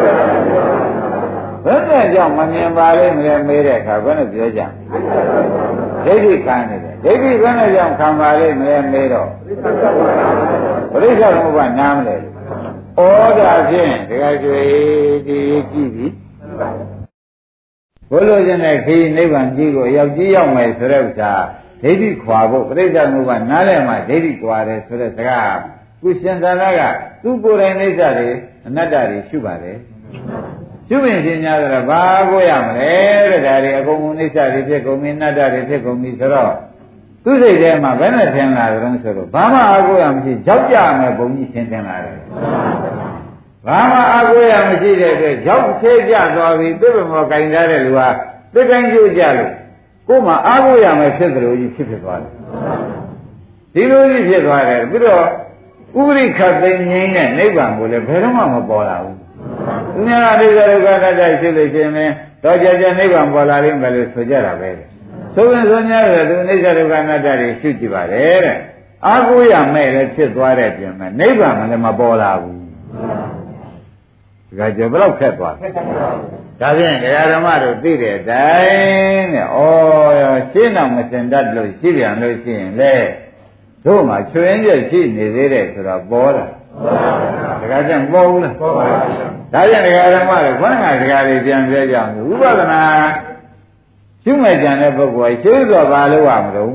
ဘယ်နဲ့ကြောင့်မမြင်ပါလိမ့်မလဲမေးတဲ့အခါဘယ်နဲ့ပြောကြဒိဋ္ဌိခံနေတယ်ဒိဋ္ဌိဘယ်နဲ့ကြောင့်ခံပါလိမ့်မလဲမေးတော့ပရိစ္ဆေသမုပ္ပါနားမလဲဩဒါဖြင့်တကယ်ကျွေးဒီကြည့်ပြီဘုလိုခြင်းနဲ့ခီးနိဗ္ဗာန်ကြီးကိုရောက်ကြီးရောက်မယ်ဆိုတဲ့ဥစ္စာဒိဋ္ဌိခွာဖို့ပရိစ္ဆေသမုပ္ပါနားလဲမှဒိဋ္ဌိခွာတယ်ဆိုတဲ့စကားကုရှင်သာနာကသူ့ကိုယ်တိုင်နိစ္စတွေအနတ္တတွေရှုပါတယ်ရှုမြင်ခြင်းများတော့ဘာကိုရမလဲတဲ့ဒါတွေအကုန်လုံးနိစ္စတွေဖြစ်ကုန်ပြီအနတ္တတွေဖြစ်ကုန်ပြီဆိုတော့သူ့စိတ်ထဲမှာဘယ်နဲ့ထင်လာကြုံဆိုတော့ဘာမှအကိုရမရှိကြောက်ကြမယ်ဘုံကြီးထင်ထင်လာတယ်ဘာမှအကိုရမရှိတဲ့အတွက်ကြောက်သေးကြသွားပြီပြည့်ပြမောကင်ထားတဲ့လူဟာသိတိုင်းကျိုးကြလို့ကိုယ်မှအကိုရမယ်ဖြစ်သလိုကြီးဖြစ်ဖြစ်သွားတယ်ဒီလိုကြီးဖြစ်သွားတယ်ပြီးတော့ဥရိခသိဉ္ဇင်းနဲ့နိဗ္ဗာန်ကိုလည်းဘယ်တော့မှမပေါ်လာဘူးသူများအနိစ္စဒုက္ခအနတ္တရှိလို့ရှိရင်တော့ကြကြနိဗ္ဗာန်ပေါ်လာလိမ့်မယ်လို့ဆိုကြတာပဲဆိုရင်ဆိုများတယ်သူအနိစ္စဒုက္ခအနတ္တတွေရှုကြည့်ပါတယ်တဲ့အာကိုရမဲ့လည်းဖြစ်သွားတဲ့ပြင်မဲ့နိဗ္ဗာန်မလည်းမပေါ်လာဘူးဒါကြဘယ်တော့ခက်သွားဒါဖြင့်တရားဓမ္မတို့သိတဲ့အတိုင်းတဲ့ဩရှင်းတော့မစင်တတ်လို့ရှိပြန်လို့ရှိရင်လေတို့မှချွင်းချက်ရှိနေသေးတယ်ဆိုတော့ပေါ်လာဒါကကျန်ပေါ်ဘူးလားပေါ်ပါဘူးဒါကြောင့်ဒကာဓမ္မတွေခொနကဒကာတွေပြန်ပြောကြအောင်ဥပဒနာရှုမဲ့ကြံတဲ့ပုဂ္ဂိုလ်ရှင်းတော့ဘာလို့ရမလို့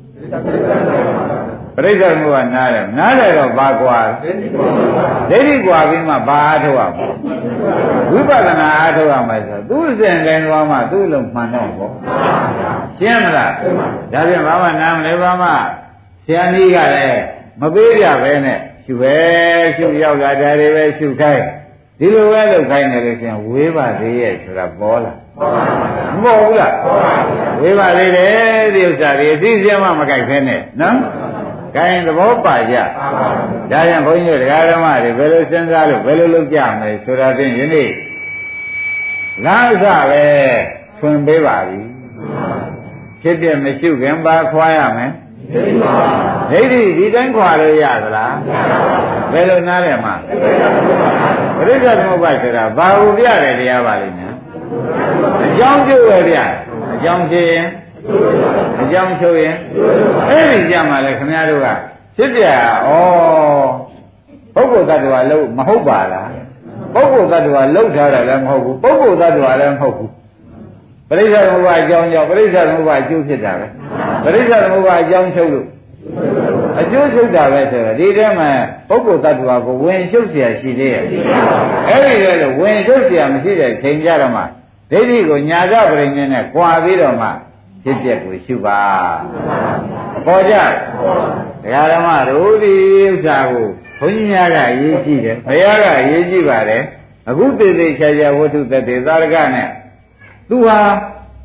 ပရိစ္ဆေသမုပ္ပါနားတယ်နားတယ်တော့ဘာကွာဒိဋ္ဌိကွာပြီးမှဘာအားထုတ်ရမလဲဝိပဿနာအားထုတ်ရမယ်ဆိုသူ့စဉ်တိုင်းသွားမှသူ့လုံးမှန်တော့ပေါ့ရှင်းမလားဒါပြန်ဘာမှနားမလဲဘာမှဆရာကြီးကလည်းမပေးကြပဲနဲ့ရှုပဲရှုရောက်လာတယ်တွေပဲရှုခိုင်းဒီလိုပဲလုပ်ခိုင်းတယ်လို့ရှင်ဝေးပါသေးရဲ့ဆိုတာပေါ်လာမပေါ်ဘူးလားဝေးပါသေးတယ်ဒီဥစ္စာတွေအသိစရာမှမကြိုက်ခဲနဲ့နော်ခိုင်းသဘောပါကြဒါကြောင့်ဘုန်းကြီးတို့တရားဓမ္မတွေဘယ်လိုစဉ်းစားလို့ဘယ်လိုလုပ်ကြမလဲဆိုတာဖြင့်ယနေ့လားဥစ္စာပဲဖွင့်ပေးပါပြီဖြစ်ပြမရှိခင်ပါခွာရမယ်ဒိဋ္ဌိဒီတိုင်းခွာလို့ရသလားဘယ်လိုနားလဲမှာပရိစ္ဆေသမုပ္ပါဆိုတာဘာကိုပြတယ်တရားပါလိမ့်မယ်အကြောင်းကျိုးပဲပြအကြောင်းဖြစ်ရင်အကြောင်းချုပ်ရင်အဲ့ဒီကြမှာလေခင်ဗျားတို့ကဖြစ်ပြဩပုဂ္ဂိုလ်တ attva လို့မဟုတ်ပါလားပုဂ္ဂိုလ်တ attva လောက်ထားတာလည်းမဟုတ်ဘူးပုဂ္ဂိုလ်တ attva လည်းမဟုတ်ဘူးပရိစ္ဆေသမုပ္ပါအကြောင်းကြောင့်ပရိစ္ဆေသမုပ္ပါအကျိုးဖြစ်တာပဲပရိစ္ဆေသမုပ္ပါအကြောင်းချုပ်လို့အကျိုးချုပ်တာပဲဆိုတော့ဒီထဲမှာပုဂ္ဂိုလ်တ attva ကိုဝင်ရှုပ်เสียရှိသေးရဲ့အဲ့ဒီလေလို့ဝင်ရှုပ်เสียမရှိတဲ့ချိန်ကြတော့မှဒိဋ္ဌိကိုညာကပရိညာနဲ့ကြွာပြီးတော့မှဖြစ်ပျက်ကိုရှုပါပေါ်ကြတရားဓမ္မတို့ဒီဥစ္စာကိုဘုန်းကြီးများကအရေးကြီးတယ်ဘုရားကအရေးကြီးပါတယ်အခုတည်တည်ချာချာဝတ္ထုသက်သေသာရကနဲ့သူဟာ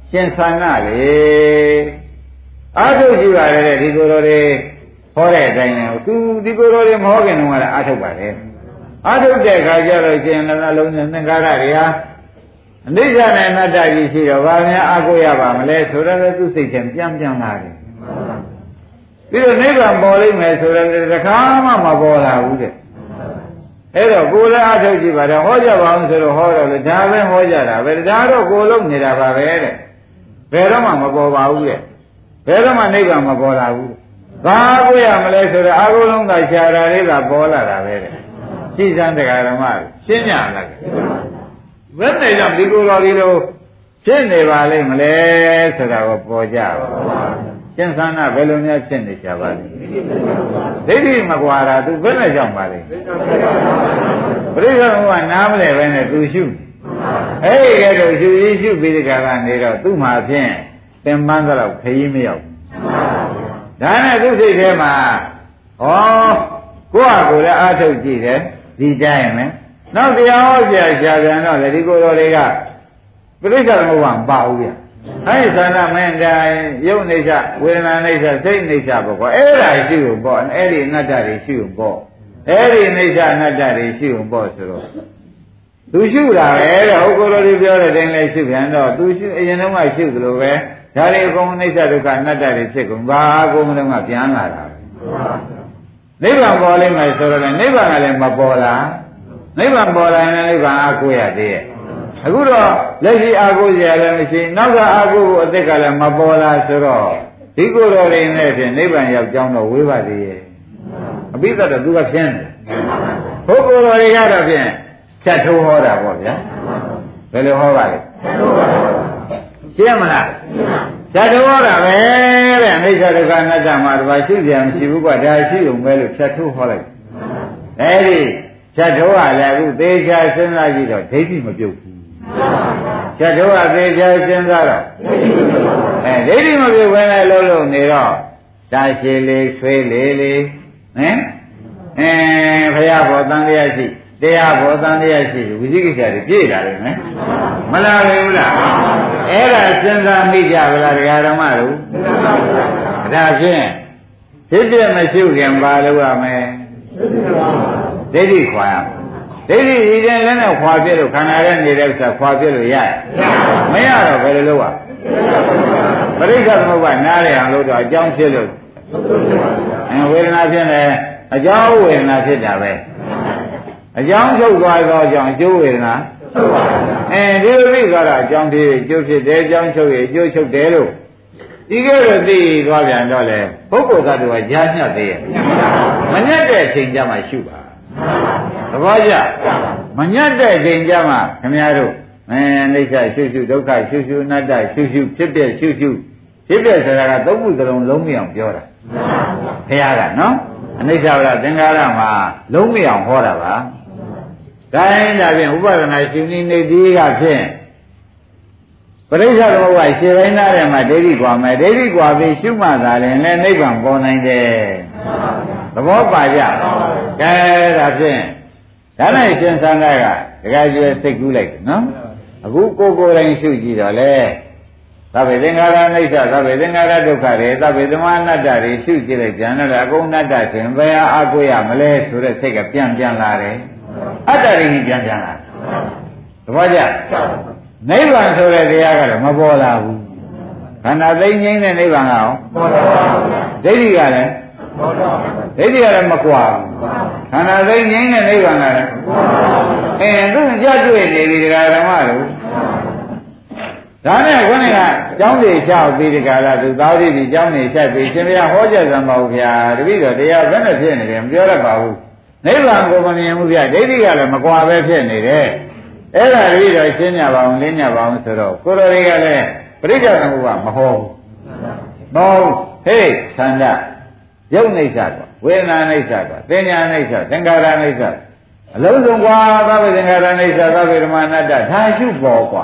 ရှင်သန္နလေအာထုတ်ကြည့်ပါလေဒီကိုယ်တော်တွေဟောတဲ့အတိုင်းလည်းသူဒီကိုယ်တော်တွေမဟောခင်တုန်းကလည်းအာထုတ်ပါလေအာထုတ်တဲ့အခါကျတော့ရှင်လည်းနှလုံးသင်္ကာရတွေဟာအနိစ္စနဲ့အနတ္တကြီးရှိတော့ဘာများအာကိုရပါမလဲဆိုတော့လည်းသူစိတ်ထဲပြန်ပြန်လာတယ်ပြီးတော့နိဗ္ဗာန်ပေါ်လိမ့်မယ်ဆိုတော့တခါမှမပေါ်လာဘူးတဲ့အဲ့တော့ကိုယ်လည်းအထုတ်ကြည့်ပါတော့ဟောကြပါအောင်ဆိုတော့ဟောတော့လေဒါပဲဟောကြတာပဲဒါတော့ကိုယ်လုံးနေတာပါပဲတဲ့ဘယ်တော့မှမပေါ်ပါဘူးတဲ့ဘယ်တော့မှနိဗ္ဗာန်မပေါ်လာဘူးဘာကိုရမလဲဆိုတော့အာဟုလုံးကရှားတာလေးကပေါ်လာတာပဲတဲ့ရှိစမ်းတရားဓမ္မရှင်းညလားဘယ်နဲ့ကြောင့်ဒီကိုယ်တော်ဒီလိုဖြစ်နေပါလိမ့်မလဲဆိုတာကိုပေါ်ကြပါရှင်းသန္နဘယ်လိုများဖြစ်နေကြပါလဲဒိဋ္ဌိမကွာတာသူဘယ်နဲ့ကြောင့်ပါလဲပရိစ္ဆေကနားမလဲပဲနဲ့သူရှုအဲ့ဒီကဲတော့ရှုရင်းရှုပြီးဒီကကနေတော့သူ့မှာဖြင့်သင်္ပန်းတော့ခရီးမရောက်ဒါနဲ့သူ့စိတ်ထဲမှာဩကိုယ့်ဟာကိုယ်လည်းအားထုတ်ကြည့်တယ်ဒီကြရင်မယ်နောက်တရားဟောပြရှားပြန်တော့လေဒီကိုယ်တော်တွေကပရိစ္ဆေသမုပ္ပါမပါဘူးဗျအဲ့ဒီသန္နမင်းတိုင်းယုတ်နေချဝေဒနာနေချစိတ်နေချပေါ့ကွာအဲ့ဒါရှိဖို့ပေါ့အဲ့ဒီအနတ္တတွေရှိဖို့ပေါ့အဲ့ဒီနေချအနတ္တတွေရှိဖို့ပေါ့ဆိုတော့သူရှုတာပဲတဲ့ဟုတ်ကိုယ်တော်တွေပြောတဲ့တိုင်းလည်းရှုပြန်တော့သူရှုအရင်တုန်းကရှုသလိုပဲဒါတွေအကုန်အိဋ္ဌဒုက္ခအနတ္တတွေဖြစ်ကုန်ဘာအကုန်လုံးကပြန်လာတာနိဗ္ဗာန်ပေါ်လိမ့်မယ်ဆိုတော့လည်းနိဗ္ဗာန်ကလည်းမပေါ်လာနိဗ္ဗာန်ပေါ်လာရင်နိဗ္ဗာန်အားကိုးရသေးရဲ့အခုတော့လက်ရှိအားကိုးရလည်းမရှိနောက်ကအားကိုးဖို့အသက်ကလည်းမပေါ်လာဆိုတော့ဒီကိုယ်တော်တွေနဲ့ဖြင့်နိဗ္ဗာန်ရောက်ကြောင်းတော့ဝေးပါသေးရဲ့အပိဿတော့သူကဖြင်းတယ်ဘုကိုယ်တော်တွေကတော့ဖြင့်ဖြတ်ထိုးဟောတာပေါ့ဗျာဘယ်လိုဟောပါလဲရှင်းမလားဖြတ်ထိုးဟောတာပဲတဲ့အနိစ္စဒုက္ခအနတ္တမှာတပါးရှိကြမရှိဘူးကွာဒါရှိုံပဲလို့ဖြတ်ထိုးဟောလိုက်အဲဒီဖြတ်ထိုးကလည်းအခုသေချာစဉ်းစားကြည့်တော့ဒိဋ္ဌိမပြုတ်ဘူးဖြတ်ထိုးကသေချာစဉ်းစားတော့အဲဒိဋ္ဌိမပြုတ်ဘဲနဲ့လုံးလုံးနေတော့တာရှည်လေးဆွေးလေးလေးဟင်အဲဘုရားဘောတန်တရားရှိတရားဘောတန်တရားရှိဝိသိကိစ္စတွေပြည့်လာတယ်နော်မလားဘူးလားအဲ့ဒါစဉ်းစားမိကြဗလားတရားဓမ္မတို့ဒါဖြင့်ဖြစ်ပြမရှိခင်ပါလို့ရမယ်ဒိဋ္ဌိခွာရဒိဋ္ဌိဒီတဲ့လည်းနဲ့ခွာပြလို့ခန္ဓာရဲ့နေတဲ့ဥစ္စာခွာပြလို့ရမရတော့ဘယ်လိုလုပ်ရပရိစ္ဆေသမုပ္ပါနားရအောင်လို့တော့အကြောင်းဖြစ်လို့အဲဝေဒနာဖြစ်နေအကြောင်းဝေဒနာဖြစ်တာပဲအကြောင်းချုပ်သွားသောအကြောင်းအကျိုးဝေဒနာအဲဒီလိုသိသွားတာအကြောင်းဖြစ်အကျိုးဖြစ်တယ်အကြောင်းချုပ်ရအကျိုးချုပ်တယ်လို့ဒီကဲတော့သိသွားပြန်တော့လေပုဂ္ဂိုလ်သတ္တဝါကြားညှက်သေးရဲ့မညက်တဲ့အချိန်ကြမှာရှုပါသဘောကျမညက်တဲ့အချိန်ကြမှာခင်ဗျားတို့အဲအိဋ္ဌရှုရှုဒုက္ခရှုရှုအနတ္တရှုရှုဖြစ်ပြရှုရှုဖြစ်ပြဆိုတာကသုံးခုစလုံးလုံးမအောင်ပြောတာဘုရားကနော်အနိစ္စဝရသင်္ခါရမှာလုံးမအောင်ဟောတာပါဒါရင်ဒါဖြင့်ဥပဒနာရှင်နိနေတိကဖြင့်ပရိစ္ဆေသမုပ္ပါရှင်းပိုင်းသားတယ်မှာဒိဋ္ဌိကွာမယ်ဒိဋ္ဌိကွာပြီးရှုမှသာလည်းနိဗ္ဗာန်ပေါ်နိုင်တယ်သဘောပါကြကဲဒါဖြင့်ဒါနဲ့ရှင်သန္တာကဒကာကျွဲစိတ်ကူးလိုက်တယ်နော်အခုကိုယ်ကိုယ်တိုင်ရှုကြည့်တော့လေသဗ္ဗေသင်္ခါရအိဋ္ဌသဗ္ဗေသင်္ခါရဒုက္ခတွေသဗ္ဗေသမအနတ္တတွေရှုကြည့်လိုက်ပြန်တော့အကုန်အနတ္တဆိုရင်ဘယ်ဟာအကိုရမလဲဆိုတဲ့စိတ်ကပြန်ပြန်လာတယ်အတ္တရင်းကြီးပြန်ပြန်လာသဘောကျနိဗ္ဗာန်ဆိုတဲ့တရားကတော့မပေါ်လာဘူးခန္ဓာသိငြိမ်းတဲ့နိဗ္ဗာန်ကရောပေါ်လာပါဘူးဒိဋ္ဌိကလည်းပေါ်လာပါဘူးဒိဋ္ဌိကလည်းမကွာဘူးခန္ဓာသိငြိမ်းတဲ့နိဗ္ဗာန်ကလည်းပေါ်လာပါဘူးအဲသူကြွတွေ့နေပြီတရားဓမ္မတို့ဒါနဲ့ခေါင်းကကျောင်းတွေလျှောက်ပြီးဒီကလာသူသားသေးပြီးကျောင်းတွေလျှောက်ပြီးရှင်ဘုရားဟောကြားစမ်းပါဦးဗျာတပည့်တော်တရားဘယ်နဲ့ဖြစ်နေတယ်မပြောရပါဘူးနိဗ္ဗာန်ကိုမမြင်ဘူးဗျဒိဋ္ဌိကလည်းမကွာပဲဖြစ်နေတယ်အဲ့ဒါတပည့်တော်ရှင်းညပါအောင်လင်းညပါအောင်ဆိုတော့ကိုယ်တော်တွေကလည်းပရိစ္ဆေသမုပ္ပါမဟောဘူးမဟုတ်ဟေးသန္တာယုတ်နိစ္စကွာဝေဒနာနိစ္စကွာသင်ညာနိစ္စသင်္ခါရနိစ္စအလုံးစုံကွာသဗ္ဗေသင်္ခါရနိစ္စသဗ္ဗေဓမ္မအနတ္တဒါရှုပေါ်ကွာ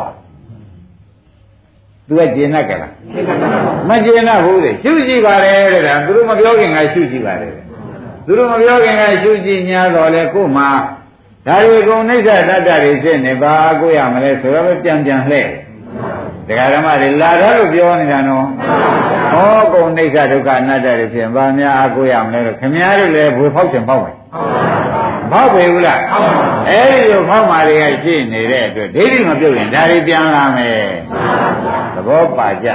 သူကကျင်납ကြလားမကျင်납ဘူးလေရှုကြည့်ပါလေတဲ့ဒါသူတို့မပြောခင်ကရှုကြည့်ပါလေသူတို့မပြောခင်ကရှုကြည့်ညာတော့လေကို့မှာဒါတွေကုန်နိစ္စတတ္တတွေဖြစ်နေပါကိုရမလဲဆိုတော့ပြန်ပြန်လှဲ့တရားဓမ္မတွေလာတော့လို့ပြောနေတာနော်ဟောကုန်အိဋ္ဌဒုက္ခအနတ္တတွေဖြင့်ဗာများအကိုရမလဲလို့ခင်ဗျားတို့လည်းဘွေဖောက်ချင်ဖောက်မယ်ဖောက်ပြီဘူးလားအဲ့ဒီလိုဖောက်မာတွေကရှိနေတဲ့အတွက်ဒိဋ္ဌိမပြုတ်ရင်ဒါတွေပြန်လာမယ်သဘောပါကြ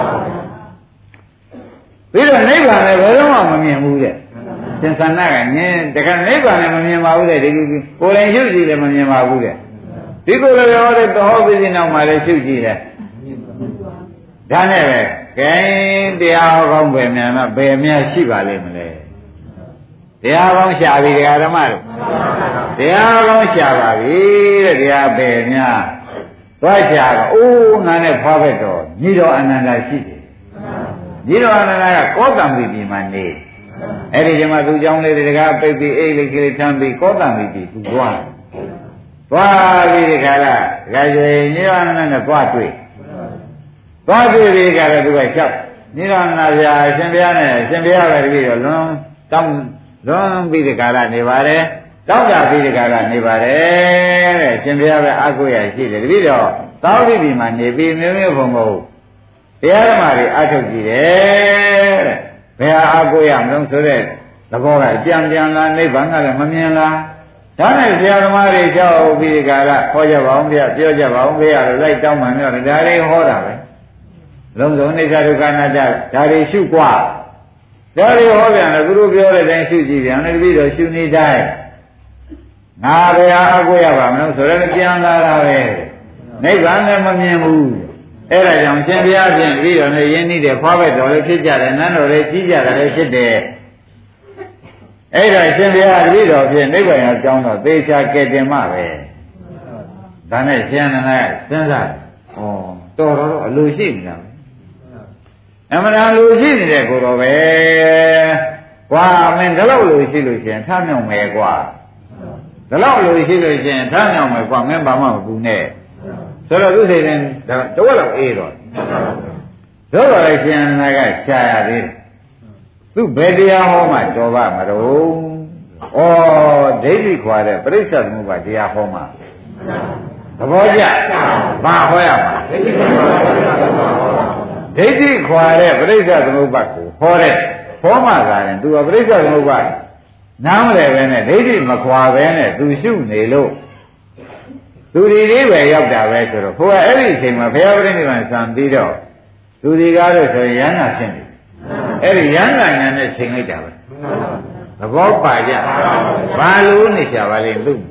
ပြီးတော့နိဗ္ဗာန်လည်းဘယ်တော့မှမမြင်ဘူးတဲ့သင်္ခါရကငင်းတခါနိဗ္ဗာန်လည်းမမြင်ပါဘူးတဲ့ဒီကိုယ်တိုင်ရှုကြည့်လည်းမမြင်ပါဘူးတဲ့ဒီကိုယ်လည်းပြောတဲ့သောပိစိနောက်မှာလည်းရှုကြည့်တယ်ဒါနဲ့ပဲကဲတရားဟောကောင်းပဲမြန်တော့ဘယ်များရှိပါလိမ့်မလဲတရားကောင်းရှာပြီတရားဓမ္မတို့တရားကောင်းရှာပါပြီတဲ့တရားဘယ်များသွားရှာတော့အိုးငါနဲ့ဖွားဘက်တော့ညီတော်အနန္တရှိတယ်ညီတော်အနန္တကကောတံပိပြည်မှာနေအဲ့ဒီကျမှသူเจ้าလေးတကားပိတ်ပြီးအိတ်လေးကလေးထမ်းပြီးကောတံပိပြည်သူသွားသွားပြီးဒီခါကဒကာကျေညီတော်အနန္တနဲ့သွားတွေ့သွားတွေ့ပြီးကြတော့သူကလျှောက်ညီတော်အနန္တဗျာရှင်ဘုရားနဲ့ရှင်ဘုရားပဲတပည့်တော့လွန်တောင်းလွန်ပြီးဒီခါကနေပါတယ်တောင်းတာပြီးဒီခါကနေပါတယ်တဲ့ရှင်ဘုရားပဲအကုရရှိတယ်တပည့်တော့သောတိပြည်မှာနေပြီးမျိုးမျိုးဘုံဘုံတရားဓမ္မတွေအထုတ်ကြည့်တယ်တဲ့ဘယ်ဟာအကုရမလို့ဆိုတဲ့သဘောကကြံပြန်လာနိဗ္ဗာန်ကလည်းမမြင်လားဒါနဲ့ဆရာသမားတွေကြောက်ပြီးဒီခါကဟောကြပါအောင်ဗျာပြောကြပါအောင်ဗျာလို့လိုက်တောင်းမှမျိုးတယ်ဒါတွေဟောတာပဲလုံးစုံအိဋ္ဌဒုက္ခအနတ္တဒါတွေရှုกว่าဒါတွေဟောပြန်တယ်သူတို့ပြောတဲ့အတိုင်းရှုကြည့်ပြန်တယ်တပည့်တော်ရှုနေတိုင်းငါဘယ်ဟာအကုရပါမလို့ဆိုတော့ပြန်လာတာပဲနိဗ္ဗာန်လည်းမမြင်ဘူးအဲ့ဒါကြောင့်ရှင်ဘုရားဖြင့်တပည့်တော်နဲ့ယဉ်နှီးတယ်ဖွားဘက်တော်လည်းဖြစ်ကြတယ်နန်းတော်လည်းကြီးကြတယ်လည်းဖြစ်တယ်အဲ့ဒါရှင်ဘုရားတပည့်တော်ဖြင့်နိဗ္ဗာန်ရောက်ကြောင်းတော့သေချာကဲတင်မှပဲဒါနဲ့ရှင်နန္ဒကစဉ်းစားဩတော်တော်တော့အလိုရှိနေတာပဲအမှန်တရားလိုရှိနေတဲ့ကိုယ်တော်ပဲကွာမင်းဒီလောက်လိုရှိလို့ရှင်ထမြောင်မယ်ကွာဒီလောက်လိုရှိလို့ရှင်ထမြောင်မယ်ကွာမင်းဘာမှမပူနဲ့ဆိုတော့သူစိတ်နဲ့တဝက်လောက်အေးတော့တို့တော်လည်းရှင်နာကရှားရသေးတယ်သူဘယ်တရားဟောမှတော်ပါမလို့ဩဒိဋ္ဌိခွာတဲ့ပြိဿသမုပ္ပါတရားဟောမှသဘောကျဘာဟောရမှာဒိဋ္ဌိခွာတဲ့ပြိဿသမုပ္ပါကိုဟောတဲ့ဟောမှသာရင်သူကပြိဿသမုပ္ပါနားမလဲပဲနဲ့ဒိဋ္ဌိမခွာပဲနဲ့သူရှုနေလို့သူဒီလေးပဲရောက်တာပဲဆိုတော့ဘုရားအဲ့ဒီအချိန်မှာဘုရားပြိဋိဘံစံပြီးတော့သူဒီကားလို့ဆိုရင်ရဟန္တာဖြစ်နေအဲ့ဒီရဟန္တာညာနဲ့ချိန်လိုက်တာပဲသဘောပါကြဘာလို့နေကြပါလဲသူ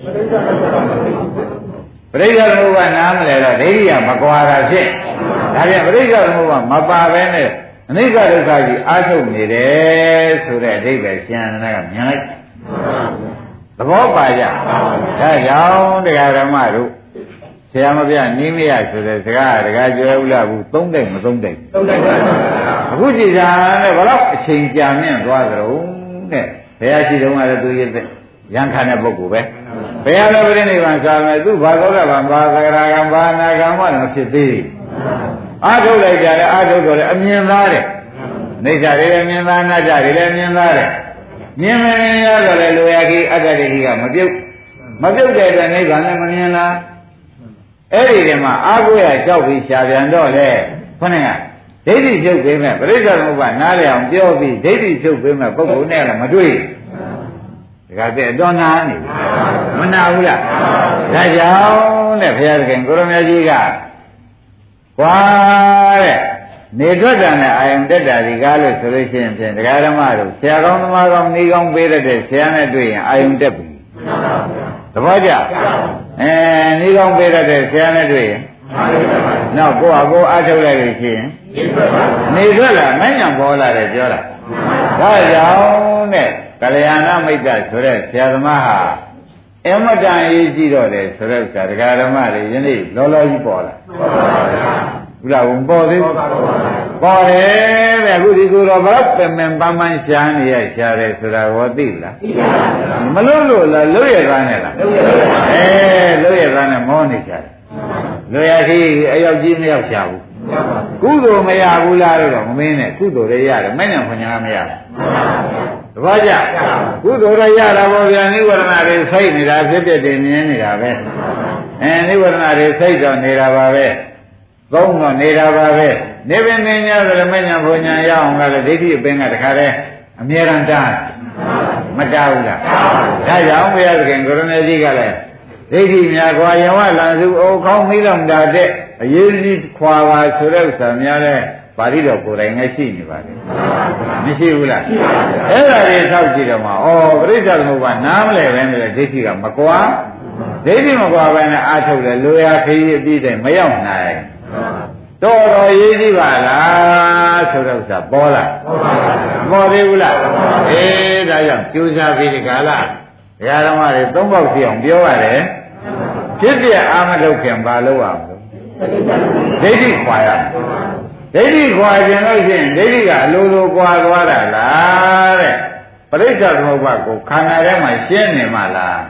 ပြိဿသမုပ္ပါနားမလဲတော့ဒိဋ္ဌိကမကွာတာဖြစ်ဒါပြန်ပြိဿသမုပ္ပါမပါပဲနဲ့အနိစ္စဒုက္ခကြီးအာထုတ်နေတယ်ဆိုတဲ့အဓိပ္ပာယ်ရှင်အနန္ဒကမြင်လိုက်သဘောပါကြဒါကြောင့်တရားဓမ္မတို့ဆရာမပြနီးမရဆိုတဲ့စကားတရားကျွဲဥလာဘူးသုံးတိုက်မသုံးတိုက်သုံးတိုက်ပါအခုကြည်သာနဲ့ဘလောက်အချိန်ကြာမြင့်သွားကြတော့တဲ့ဘယ်ရှိတုန်းကလည်းသူရည်ရန်ခံတဲ့ပုဂ္ဂိုလ်ပဲဘယ်လိုပြိဋိဘံစာမယ်သူဘာသောတာပန်ဘာသဂရာကံဘာနာကံမှလည်းမဖြစ်သေးအာထုတ်လိုက်ကြတယ်အာထုတ်တော့လည်းအမြင်သားတယ်နေကြတယ်လည်းမြင်သားအနတ္တတွေလည်းမြင်သားတယ်မြင်မမြင်ရတော့လေလိုရကြီးအတ္တတိကမပြုတ်မပြုတ်တဲ့အတွက်နိဗ္ဗာန်လည်းမမြင်လားအဲ့ဒီတည်းမှာအာကိုရကြောက်ပြီးရှားပြန်တော့လေခொနဲ့ကဒိဋ္ဌိဖြုတ်ပေးမဲ့ပြိဿသမုပ္ပါနားလည်အောင်ပြောပြီးဒိဋ္ဌိဖြုတ်ပေးမဲ့ပုဂ္ဂိုလ်နဲ့လည်းမတွေ့ဒါကတည်းအတော်နာနေမနာဘူးလားဒါကြောင့်တဲ့ဘုရားသခင်ကိုရမကြီးကကွာတဲ့နေထွက်တာနဲ့အာယုန်တက်တာဒီကားလို့ဆိုလို့ရှိရင်ဖြင့်တရားဓမ္မတို့ဆရာကောင်းသမားကောင်းနေကောင်းပေးတဲ့ဆရာနဲ့တွေ့ရင်အာယုန်တက်ပြီသဘောကျအဲနေကောင်းပေးတဲ့ဆရာနဲ့တွေ့ရင်နောက်ကိုယ့်အကိုအားထုတ်လိုက်လို့ရှိရင်နေထွက်လာမညံပေါ်လာတယ်ပြောတာဒါကြောင့်တဲ့ကလျာဏမိတ်္တဆိုတဲ့ဆရာသမားဟာအမတန်ရေးကြည့်တော့တယ်ဆိုတဲ့ဥစ္စာတရားဓမ္မတွေယနေ့လောလောကြီးပေါ်လာဘုရားဝင်ပေါ်သေးပေါ်တယ်ဗျအခုဒီကိုယ်တော်ဘာပင်ပင်ပန်းပန်းရှားနေရရှားတယ်ဆိုတာဟောသိလားမလို့လို့လားလို့ရသားနဲ့လားအဲလို့ရသားနဲ့မောနေကြတယ်လို့ရကြီးအယောက်ကြီးမရောက်ရှာဘူးကုသိုလ်မရဘူးလားတော့မမင်းနဲ့ကုသိုလ်တွေရတယ်မနဲ့ခွန်ညာမရဘူးတပည့်ကြကုသိုလ်တွေရတာပေါ့ဗျာနိဝရဏတွေစိတ်နေတာဖြစ်ဖြစ်တင်မြင်နေတာပဲအဲနိဝရဏတွေစိတ်တော့နေတာပါပဲသုံးတော့နေတာပါပဲနေပင်နေ냐ဆိုလည်းမညာဘုံညာရအောင်ကလည်းဒိဋ္ဌိအပင်ကတခါတည်းအမြဲတမ်းတားမတားဘူးလားဒါကြောင့်ဘုရားသခင်ကိုရမေကြီးကလည်းဒိဋ္ဌိများခွာယဝလံစုအိုခေါင်းမိလုံးတာတဲ့အရေးကြီးခွာပါဆိုတဲ့ဥစ္စာများလဲပါဠိတော်ကိုယ်တိုင်ငယ်ရှိနေပါလေမရှိဘူးလားအဲ့ဒါတွေထောက်ကြည့်တော့မှဩပရိစ္ဆေသမုပ္ပါနားမလဲပဲနဲ့ဒိဋ္ဌိကမကွာဒိဋ္ဌိမကွာပဲနဲ့အာထုတ်တယ်လိုရာခရီးအပြီးတိုင်မရောက်နိုင်တော်တော်ရေးကြည့်ပါလားဆိုတော့ဥစ္စာပေါ်လာပေါ်သေးဘူးလားအေးဒါကြောင့်ကြိုးစားပြီးဒီကာလဘုရားဓမ္မတွေသုံးပေါက်စီအောင်ပြောရတယ်ဖြစ်ပြအာမထုတ်ခင်ဘာလို့အောင်ဒိဋ္ဌိခွာရဒိဋ္ဌိခွာခြင်းလို့ရှိရင်ဒိဋ္ဌိကအလိုလိုခွာသွားတာလားတဲ့ပရိစ္ဆေသမုပ္ပါကိုခန္ဓာထဲမှာရှင်းနေမှလား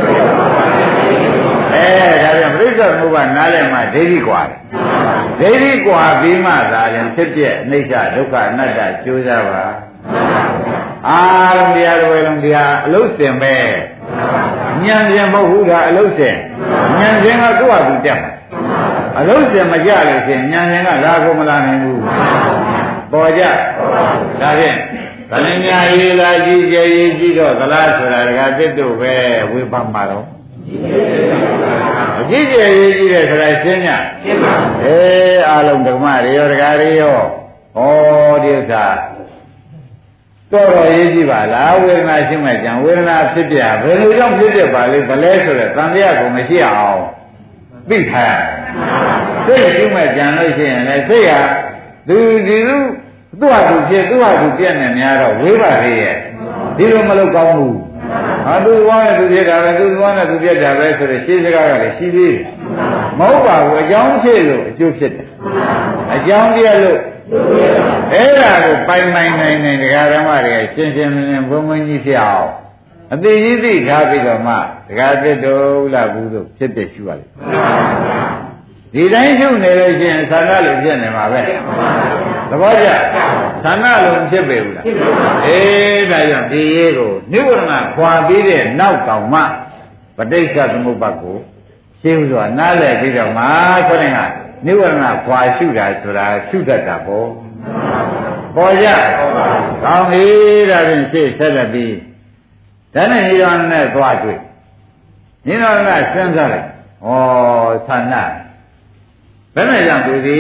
အဲဒါပြန်ပရိစ္ဆေသမုပ္ပါနားလည်မှဒိဋ္ဌိခွာတယ်ဒိဋ္ဌိကွာပြီးမှသာရင်ဖြစ်ပြအိဋ္ဌဒုက္ခအနတ္တကျိုးစားပါအာရုံတရားတွေလုံးတရားအလုံးစင်ပဲဉာဏ်ရှင်မဟုတ်ဘူးဒါအလုံးစင်ဉာဏ်ရှင်ကသူ့ဟာသူတက်မှာအလုံးစင်မကြလို့ရှင်ဉာဏ်ရှင်ကလာကုန်မလာနိုင်ဘူးပေါ်ကြဒါဖြင့်ဗလင်းများရေးလာကြည့်ကြရေးကြည့်တော့သလားဆိုတာကတစ်တို့ပဲဝိပဿနာတော့အကြည့်ကြရေးကြည့်တယ်ဆိုတာရှင်းညရှင်းပါဘူးအေးအလုံးဓမ္မတွေရောတရားတွေရောဩဒီဥစ္စာတော်တော်ရေးကြည့်ပါလားဝေဒနာရှင်းမဲ့ကြံဝေဒနာဖြစ်ပြဘယ်လိုကြောင့်ဖြစ်ပြပါလဲဗလဲဆိုတဲ့သံဃာကိုမရှိအောင်သိထားစိတ်ရှင်းမဲ့ကြံလို့ရှိရင်လည်းစိတ်ဟာသူဒီလူသူ့ဟာသူဖြစ်သူ့ဟာသူပြည့်နေများတော့ဝေးပါသေးရဲ့ဒီလိုမလုပ်ကောင်းဘူးဟာသူသွားနဲ့သူပြည့်တာပဲသူသွားနဲ့သူပြည့်တာပဲဆိုတော့ရှင်းစကားကလည်းရှိသေးတယ်မဟုတ်ပါဘူးအကြောင်းဖြစ်လို့အကျိုးဖြစ်တယ်အကြောင်းပြလို့အဲ့ဒါကိုပိုင်ပိုင်နိုင်နိုင်တရားဓမ္မတွေကရှင်းရှင်းလင်းလင်းဘုံဘုံကြီးဖြစ်အောင်အသိကြီးသိထားပြီးတော့မှတရားသစ်တို့လာဘူးတို့ဖြစ်ဖြစ်ရှုရလိမ့်ဒီတိုင်းရှုနေလို့ရှိရင်သံဃာလိုဖြစ်နေမှာပဲသဘောကျသံဃာလိုဖြစ်ပေဘူးလားအေးဒါကြောင့်ဒီရေးကိုနိဝရဏခွာပြီးတဲ့နောက်တောင်မှပဋိစ္စသမုပ္ပါကိုရှင်းလို့နားလည်ပြီးတော့မှဆိုရင်ကနိဝရဏခွာရှုတာဆိုတာရှုတတ်တာပေါ့ပေါ်ကြကောင်းပြီဒါဖြင့်ရှေ့ဆက်လက်ပြီးဒါနဲ့နိရောဓနဲ့သွားတွေ့နိရောဓကစဉ်းစားလိုက်ဩသန္နာဘယ်နဲ့ကြောင့်သူဒီ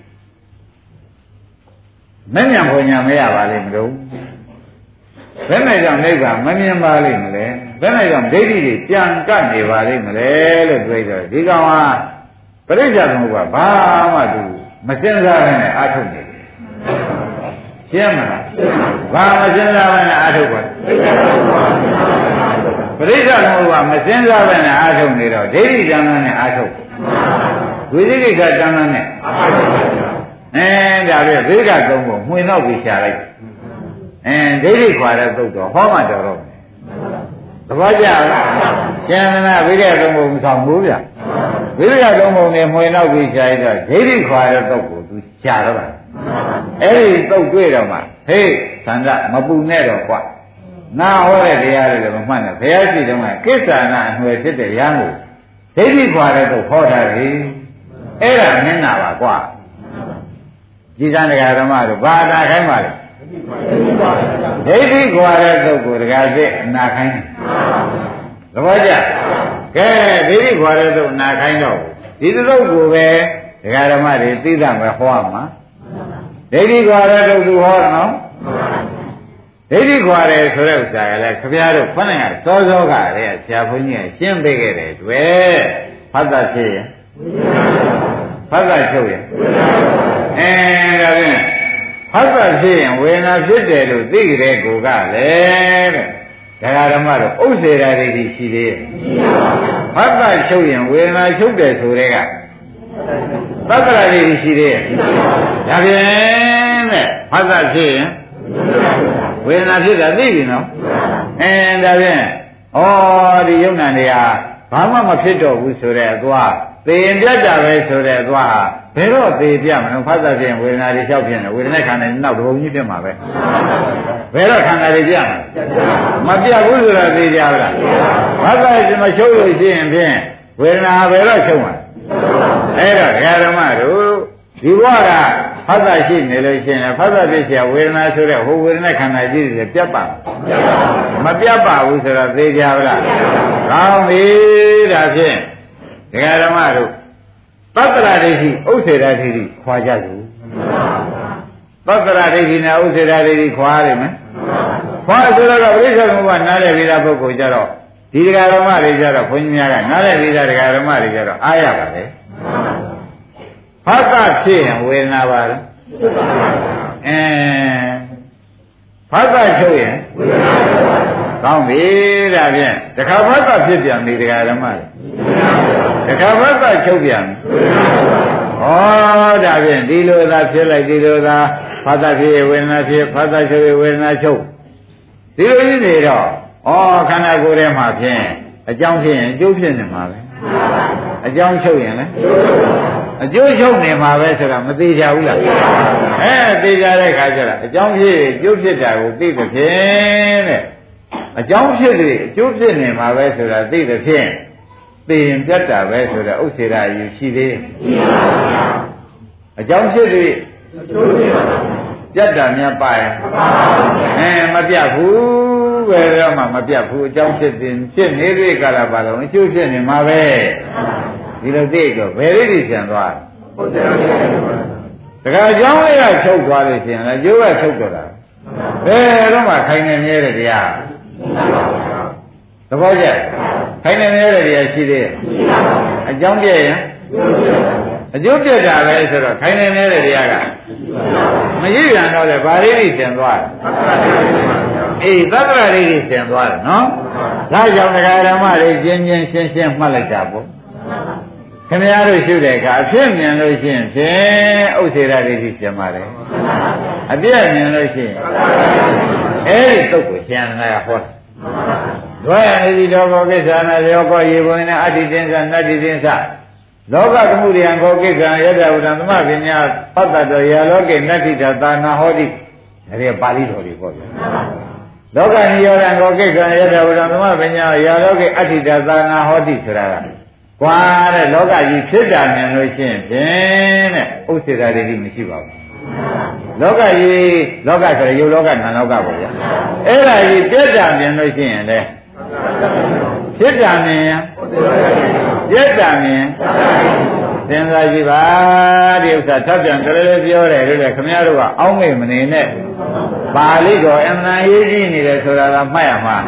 မဉ္ဇဉ်ဘုံညာမရပါလိမ့်မလို့ဘယ်နဲ့ကြောင့်နိဗ္ဗာန်မမြင်ပါလိမ့်မလဲဘယ်နဲ့ကြောင့်ဒိဋ္ဌိတွေပြန်ကပ်နေပါလိမ့်မလဲလို့တွေးတော့ဒီကောင်ဟာပရိစ္ဆေသမုပ္ပါဘာမှသူမစင်စားနဲ့အာထုတ်နေတယ်ရှင်းမလားဘာမစင်စားနဲ့အာထုတ်ပါပရိစ္ဆေသမုပ္ပါမစင်စားနဲ့အာထုတ်နေတော့ဒိဋ္ဌိတဏ္ဍာနဲ့အာထုတ်ဝိသိကိစ္စတဏ္ဍာနဲ့အဲဒါပဲဝိကသုံးဖို့မှွေတော့ပြီးရှာလိုက်အဲဒိဋ္ဌိခွာတဲ့သုတ်တော်ဟောမှတော်တော့သဘောကျလားကျန်နာဝိကသုံးဖို့မဆောင်ဘူးဗျဝိကသုံးဖို့နဲ့မှွေတော့ပြီးရှာရတော့ဒိဋ္ဌိခွာတဲ့သုတ်ကိုသူရှာတော့တာအဲ့ဒီသုတ်တွေ့တော့မှဟေးသန္တာမပူနဲ့တော့ကွာငါဟောတဲ့တရားတွေလည်းမမှတ်နဲ့ဘုရားရှိတုန်းကကိစ္ဆာနာအနှွယ်ဖြစ်တဲ့ရဟန်းကိုဒိဋ္ဌိခွာတဲ့သုတ်ဟောတာလေအဲ့ဒါမျက်နာပါကွာကြည်စံတရားဓမ္မတို့ဘာသာခိုင်းပါလဲဒိဋ္ဌိခွာတဲ့သုတ်ကိုတရားစစ်အနာခိုင်းသဘောကျကဲဒိဋ္ဌိခွာတဲ့သုတ်နာခိုင်းတော့ဒီသုတ်ကိုပဲတရားဓမ္မတွေသိတာပဲဟောမှာဒိဋ္ဌိခွာတဲ့သုတ်သူဟောနော်ဒိဋ္ဌိခွာတယ်ဆိုတဲ့ဥစ္စာကလည်းခင်ဗျားတို့ခொနဲ့ကစောစောကတည်းကဆရာဘုန်းကြီးကရှင်းပေးခဲ့တယ်တွေ့ဖတ်တာဖြစ်ရင်ဖတ်တာချုပ်ရင်အဲဒါဖြင့်ဖတ်တာဖြစ်ရင်ဝေဒနာဖြစ်တယ်လို့သိကြတဲ့ကိုကလည်းတဲ့ဒကာဓမ္မတို့ဥစ္စေရာတွေရှိသေးရဲ့ဖတ်တာချုပ်ရင်ဝေဒနာချုပ်တယ်ဆိုတဲ့ကသက္ကရာတွေရှိသေးရဲ့ဒါဖြင့်တဲ့ဖတ်တာဖြစ်ရင်ဝေဒနာဖြစ်တာသိပြီနော်အဲဒါဖြင့်ဩဒီယုံနာတွေကဘာမှမဖြစ်တော့ဘူးဆိုတဲ့အသွားသေရင်ပြတ်တာပဲဆိုတဲ့သွားဘယ်တော့သေပြမလို့ဖတ်သဖြင့်ဝေဒနာတွေလျှောက်ဖြစ်နေဝေဒနာခန္ဓာနောက်တစ်ပုံကြီးဖြစ်မှာပဲဘယ်တော့ခန္ဓာတွေပြတ်မှာမပြတ်ဘူးဆိုတာသိကြလားဖတ်သဖြင့်မချုပ်လို့ရှိရင်ဖြင့်ဝေဒနာဘယ်တော့ချုပ်မှာအဲ့တော့ဓမ္မတို့ဒီဘဝကဖတ်တာရှိနေလို့ရှိရင်ဖတ်တာဖြစ်เสียဝေဒနာဆိုတဲ့ဟိုဝေဒနာခန္ဓာကြီးတွေပြတ်ပါမပြတ်ပါဘူးဆိုတော့သိကြပါလားကောင်းပြီဒါဖြင့်ဒကာဓမ္မတို့သတ္တရဒိဋ္ဌိဥစ္စေရဒိဋ္ဌိခွာကြစို့သတ္တရဒိဋ္ဌိနဲ့ဥစ္စေရဒိဋ္ဌိခွာရမယ်ခွာဆိုတော့ပရိစ္ဆေသမုပ္ပါနားလည်ပြီးသားပုဂ္ဂိုလ်ကြတော့ဒီဒကာဓမ္မတွေကြတော့ဘုန်းကြီးများကနားလည်ပြီးသားဒကာဓမ္မတွေကြတော့အားရပါလေဖတ်တာဖြစ်ရင်ဝေဒနာပါလားအဲဖတ်တာချုပ်ရင်ဝေဒနာပါကောင်းပြီဒါဖြင့်တခါဖတ်တာဖြစ်ပြန်ပြီဒကာဓမ္မတွေတခါဖတ်တာချုပ်ပြန်ဩဒါဖြင့်ဒီလိုသာဖြစ်လိုက်ဒီလိုသာဖတ်တာဖြစ်ဝေဒနာဖြစ်ဖတ်တာချုပ်ဝေဒနာချုပ်ဒီလိုကြီးနေတော့ဩခန္ဓာကိုယ်ထဲမှာဖြင့်အကြောင်းဖြစ်ရင်အကျိုးဖြစ်နေမှာပဲအကြောင်းချုပ်ရင်လည်းအကျိုးချုပ်နေမှာပဲဆိုတာမသိကြဘူးလားအဲသိကြတဲ့ခါကျတော့အကြောင်းဖြစ်အကျိုးဖြစ်တာကိုသိတဲ့ဖြင့်တဲ့အကြောင်းဖြစ်လေအကျိုးဖြစ်နေမှာပဲဆိုတာသိတဲ့ဖြင့်သိရင်ပြတ်တာပဲဆိုတော့ဥစ္စေရယူရှိသေးရှိပါဘူးအကြောင်းဖြစ်လေအကျိုးဖြစ်ပါပြတ်တာများပါရဲ့အဲမပြတ်ဘူးပဲတော့မှမပြတ်ဘူးအကြောင်းဖြစ်တင်ဖြစ်နေတဲ့ကာလပါလုံးအကျိုးဖြစ်နေမှာပဲဒီလိုသိတော့ဘယ်လိုသိပြန်သွားဟုတ်တယ်တခါအကြောင်းလေးကချုပ်သွားလို့ရှိရင်လည်းကျိုးကချုပ်တော့တာဘယ်တော့မှခိုင်နေမြဲတဲ့တရားသဘောကျခိုင်နေမြဲတဲ့တရားရှိသေးရဲ့အကြောင်းပြည့်ရင်အကျိုးပြည့်တာပဲဆိုတော့ခိုင်နေမြဲတဲ့တရားကမရှိပြန်တော့လေဗာရိတိသင်သွားတယ်အေးသတ္တရရိတိသင်သွားတယ်နော်ဒါကြောင့်ဒကာဓမ္မတွေကျင်းချင်းရှင်းရှင်းမှတ်လိုက်တာပေါ့ခင်ဗျားတို့ရှုတဲ့အခါအဖြစ်မြင်လို့ရှိရင်ဖြင့်ဥစ္စေရဒိဋ္ဌိပြန်ပါလေအပြည့်မြင်လို့ရှိရင်အဲ့ဒီတုတ်ကိုရှင်နာဟောတယ်ဒွါရနေဒီတော့ဘောကိစ္စနာရောကောရေပုံနဲ့အတ္တိတင်္စနတ္တိတင်္စလောကသမှုရိယံခောကိစ္စံယတ္တဝတ္တသမပညာပတ္တတောယာလောကေနတ္တိတသာနာဟောတိဒါတွေပါဠိတော်တွေပေါ့ဗျာလောကနိရောဓံခောကိစ္စံယတ္တဝတ္တသမပညာယာလောကေအတ္တိတသာနာဟောတိဆိုတာကကွာတဲ့လောကကြီးဖြစ်တာမြင်လို့ရှိရင်ဖြင့်တဲ့ဥစ္စေတာတွေမရှိပါဘူးလောကကြီးလောကဆိုရရုပ်လောကနာလောကပေါ့ဗျာအဲ့ဒါကြီးပြတ်တာမြင်လို့ရှိရင်လေဖြစ်တာမြင်ရင်ပြတ်တာမြင်သင်္သာရှိပါဒီဥစ္စာထပ်ပြန်ကြလေလေပြောတယ်လို့လေခင်ဗျားတို့ကအောင်းမေ့မနေနဲ့ပါဠိတော်အမှန်ရေးကြည့်နေတယ်ဆိုတာကမှတ်ရမှာ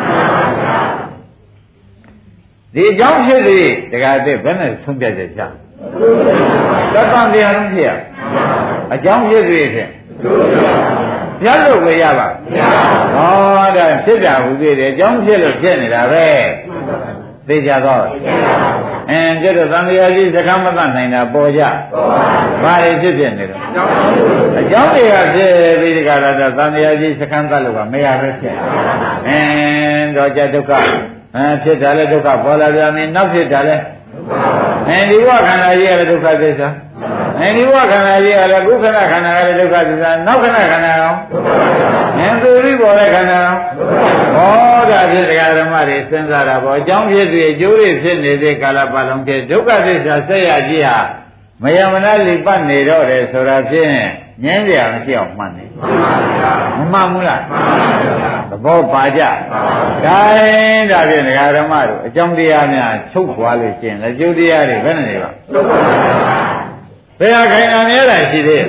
ဒီအကြောင်းဖြစ်သည်တခါတည်းဘယ်နဲ့ဆုံးဖြတ်ချက်ချသတ္တန်တရားလုံးဖြစ်ရအကြောင်းဖြစ်သည်ဖြင့်ပြတ်လို့ဝေရပါဟောဒါဖြစ်တာဟူသေးတယ်အကြောင်းဖြစ်လို့ဖြစ်နေတာပဲသိကြတော့အင်းကျတော့သံဃာကြီးစကားမတတ်နိုင်တာပေါ်ကြဘာတွေဖြစ်ဖြစ်နေတော့အကြောင်းတွေကဖြစ်ပြီးဒီကရတော့သံဃာကြီးစကားတတ်လို့ကမရပဲဖြစ်အင်းတော့ကြဒုက္ခအဲဖြစ်တာလဲဒုက္ခပေါ်လာပြန်ပြီနောက်ဖြစ်တာလဲအဲဒီဘဝခန္ဓာကြီးကလည်းဒုက္ခသစ္စာအဲဒီဘဝခန္ဓာကြီးကလည်းခုခဏခန္ဓာကလည်းဒုက္ခသစ္စာနောက်ခဏခန္ဓာရောဉာဏ်သူရိပေါ်တဲ့ခန္ဓာရောဟောဒါဖြစ်တရားဓမ္မတွေစဉ်းစားတာပေါ့အကြောင်းဖြစ်ပြီးအကျိုးတွေဖြစ်နေတဲ့ကာလပတ်လုံးဖြစ်ဒုက္ခသစ္စာဆက်ရကြီးဟာမယမနာလိပတ်နေတော့တယ်ဆိုတာဖြင့်ငြင်းကြအောင်ရှိအောင်မှတ်နေမမှန်ဘူးလားသဘောပါကြဒါရင်ဒါဖြင့်ဒကာဓမ္မတို့အကြောင်းတရားများချုပ်သွားလို့ရှိရင်လည်းကျိုးတရားတွေဘယ်နဲ့နေပါဘယ်ဟာခိုင်နာမြဲတာရှိသေး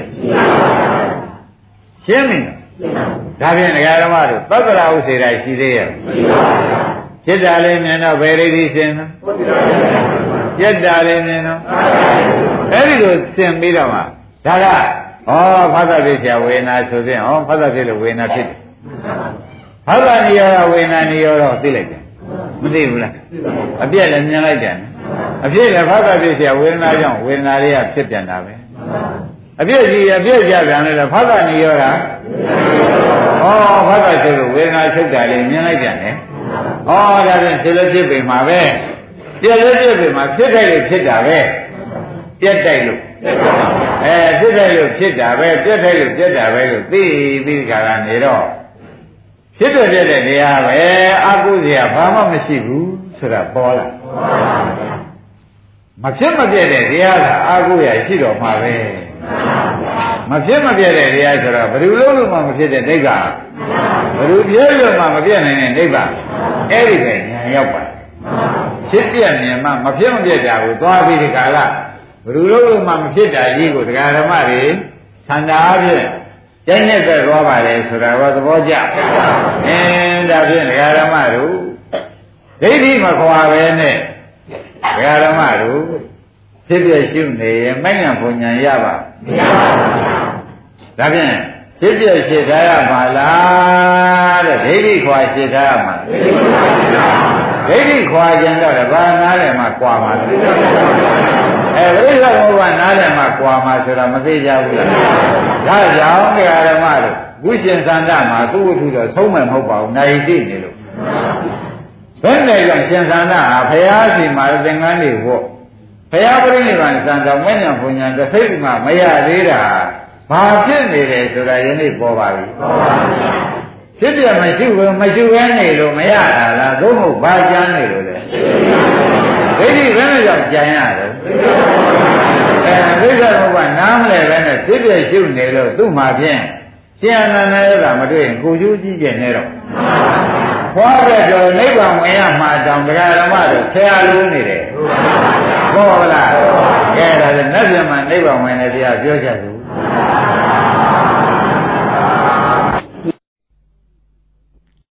ရှင်းပြီဒါဖြင့်ဒကာဓမ္မတို့သတ္တရာဥစေတာရှိသေးရဲ့ဖြစ်တာလေးမြင်တော့ဘယ်ရိတိရှင်းလဲပြတ်တာလေးမြင်တော့အဲ့ဒီလိုရှင်းပြီးတော့မှဒါကဩဖသဖြစ်เสียဝေနာဆိုဖြင့်ဩဖသဖြစ်လို့ဝေနာဖြစ်တယ်ဖသနိရောဓဝေနာနိရောဓသိလိုက်တယ်မသိဘူးလားအပြည့်လည်းမြင်လိုက်တယ်အပြည့်လည်းဖသဖြစ်เสียဝေဒနာကြောင့်ဝေဒနာလေးကဖြစ်ပြန်တာပဲအပြည့်ကြီးအပြည့်ကြပြန်လေဖသနိရောဓဩဖသဖြစ်လို့ဝေဒနာချုပ်တာလေးမြင်လိုက်တယ်ဩဒါဖြင့်ဖြစ်လို့ဖြစ်ပေမှာပဲပြည့်လို့ဖြစ်ပေမှာဖြစ်တယ်လို့ဖြစ်တာပဲပြတ်တိုက်လို့အဲဖြစ်တယ်လို့ဖြစ်တာပဲပြတ်တယ်လို့ပြတ်တာပဲလို့သိပြီးကြတာနေတော့ဖြစ်တယ်ပြတ်တဲ့တရားပဲအကုစရာဘာမှမရှိဘူးဆိုတာပေါ်လာမဖြစ်မပြတ်တဲ့တရားကအာဟုရရှိတော်မှာပဲမဖြစ်မပြည့်တဲ့တရားဆိုတော့ဘယ်လိုလုပ်လို့မှမဖြစ်တဲ့ဒိဋ္ဌာဘယ်လိုပြည့်လို့မှမပြည့်နိုင်တဲ့ဒိဋ္ဌာအဲ့ဒီပဲဉာဏ်ရောက်ပါဖြစ်ပြမြင်မှမဖြစ်မပြည့်တာကိုသွားပြီးဒီကာလဘယ်လိုလုပ်လို့မှမဖြစ်တာကြီးကိုတရားဓမ္မတွေသန္တာအဖြစ်ကျင့်နေသက်သွားပါလေဆိုတာကသဘောကျအင်းဒါဖြင့်တရားဓမ္မတို့ဒိဋ္ဌိမခွာပဲနဲ့တရားဓမ္မတို့ဖြစ်ပြရှုနေရင်မဉ္ဇဉ်ဘုံဉာဏ်ရပါမရပါဘူးဒါဖြင့်ဖြစ်ပြရှင်းထားရပါလားတဲ့ဒိဋ္ဌိခွာရှင်းထားရမှာဒိဋ္ဌိခွာခြင်းတော့ဘာနားလဲမှာကွာပါလဲအဲပရိစ္ဆေဘုရားနားလဲမှာကွာမှာဆိုတာမသိကြဘူးလားဒါကြောင့်တရားဓမ္မတို့ဝိရှင်သန္တာမှာသူ့ဝတ္ထုတော့သုံးမယ်မဟုတ်ပါဘူးနိုင်သိနေလို့ဘယ်နဲ့ကြောင့်ရှင်သန္တာဟာဘုရားရှိမှသင်္ကန်းတွေဟောဘုရားပြိဋိဘံသံတော်မဉ္ဇဉ်ဘုံညာတစ်စိတ်မှမရသေးတာဘာဖြစ်နေတယ်ဆိုတာယနေ့ပေါ်ပါပြီပေါ်ပါဗျာဖြစ်ပြမရှိဘူးမရှိဘဲနေလို့မရတာလားသို့မဟုတ်ဘာကြမ်းနေလို့လဲဒိဋ္ဌိဘယ်နဲ့ကြောင့်ကြံရတယ်အဲဒိဋ္ဌိဘုရားနားမလဲပဲနဲ့ဖြစ်ပြရှုနေလို့သူ့မှာဖြင့်ရှင်အနန္ဒရတာမတွေ့ရင်ကိုကျိုးကြီးကျင်နေတော့ဘွားတဲ့တော့နိဗ္ဗာန်ဝင်ရမှာတောင်တရားဓမ္မတို့ဆရာလုံးနေတယ်ဟုတ်ပါလားကဲဒါဆိုနတ်ပြန်မှာနိဗ္ဗာန်ဝင်တယ်တရားပြောချက်ဘူး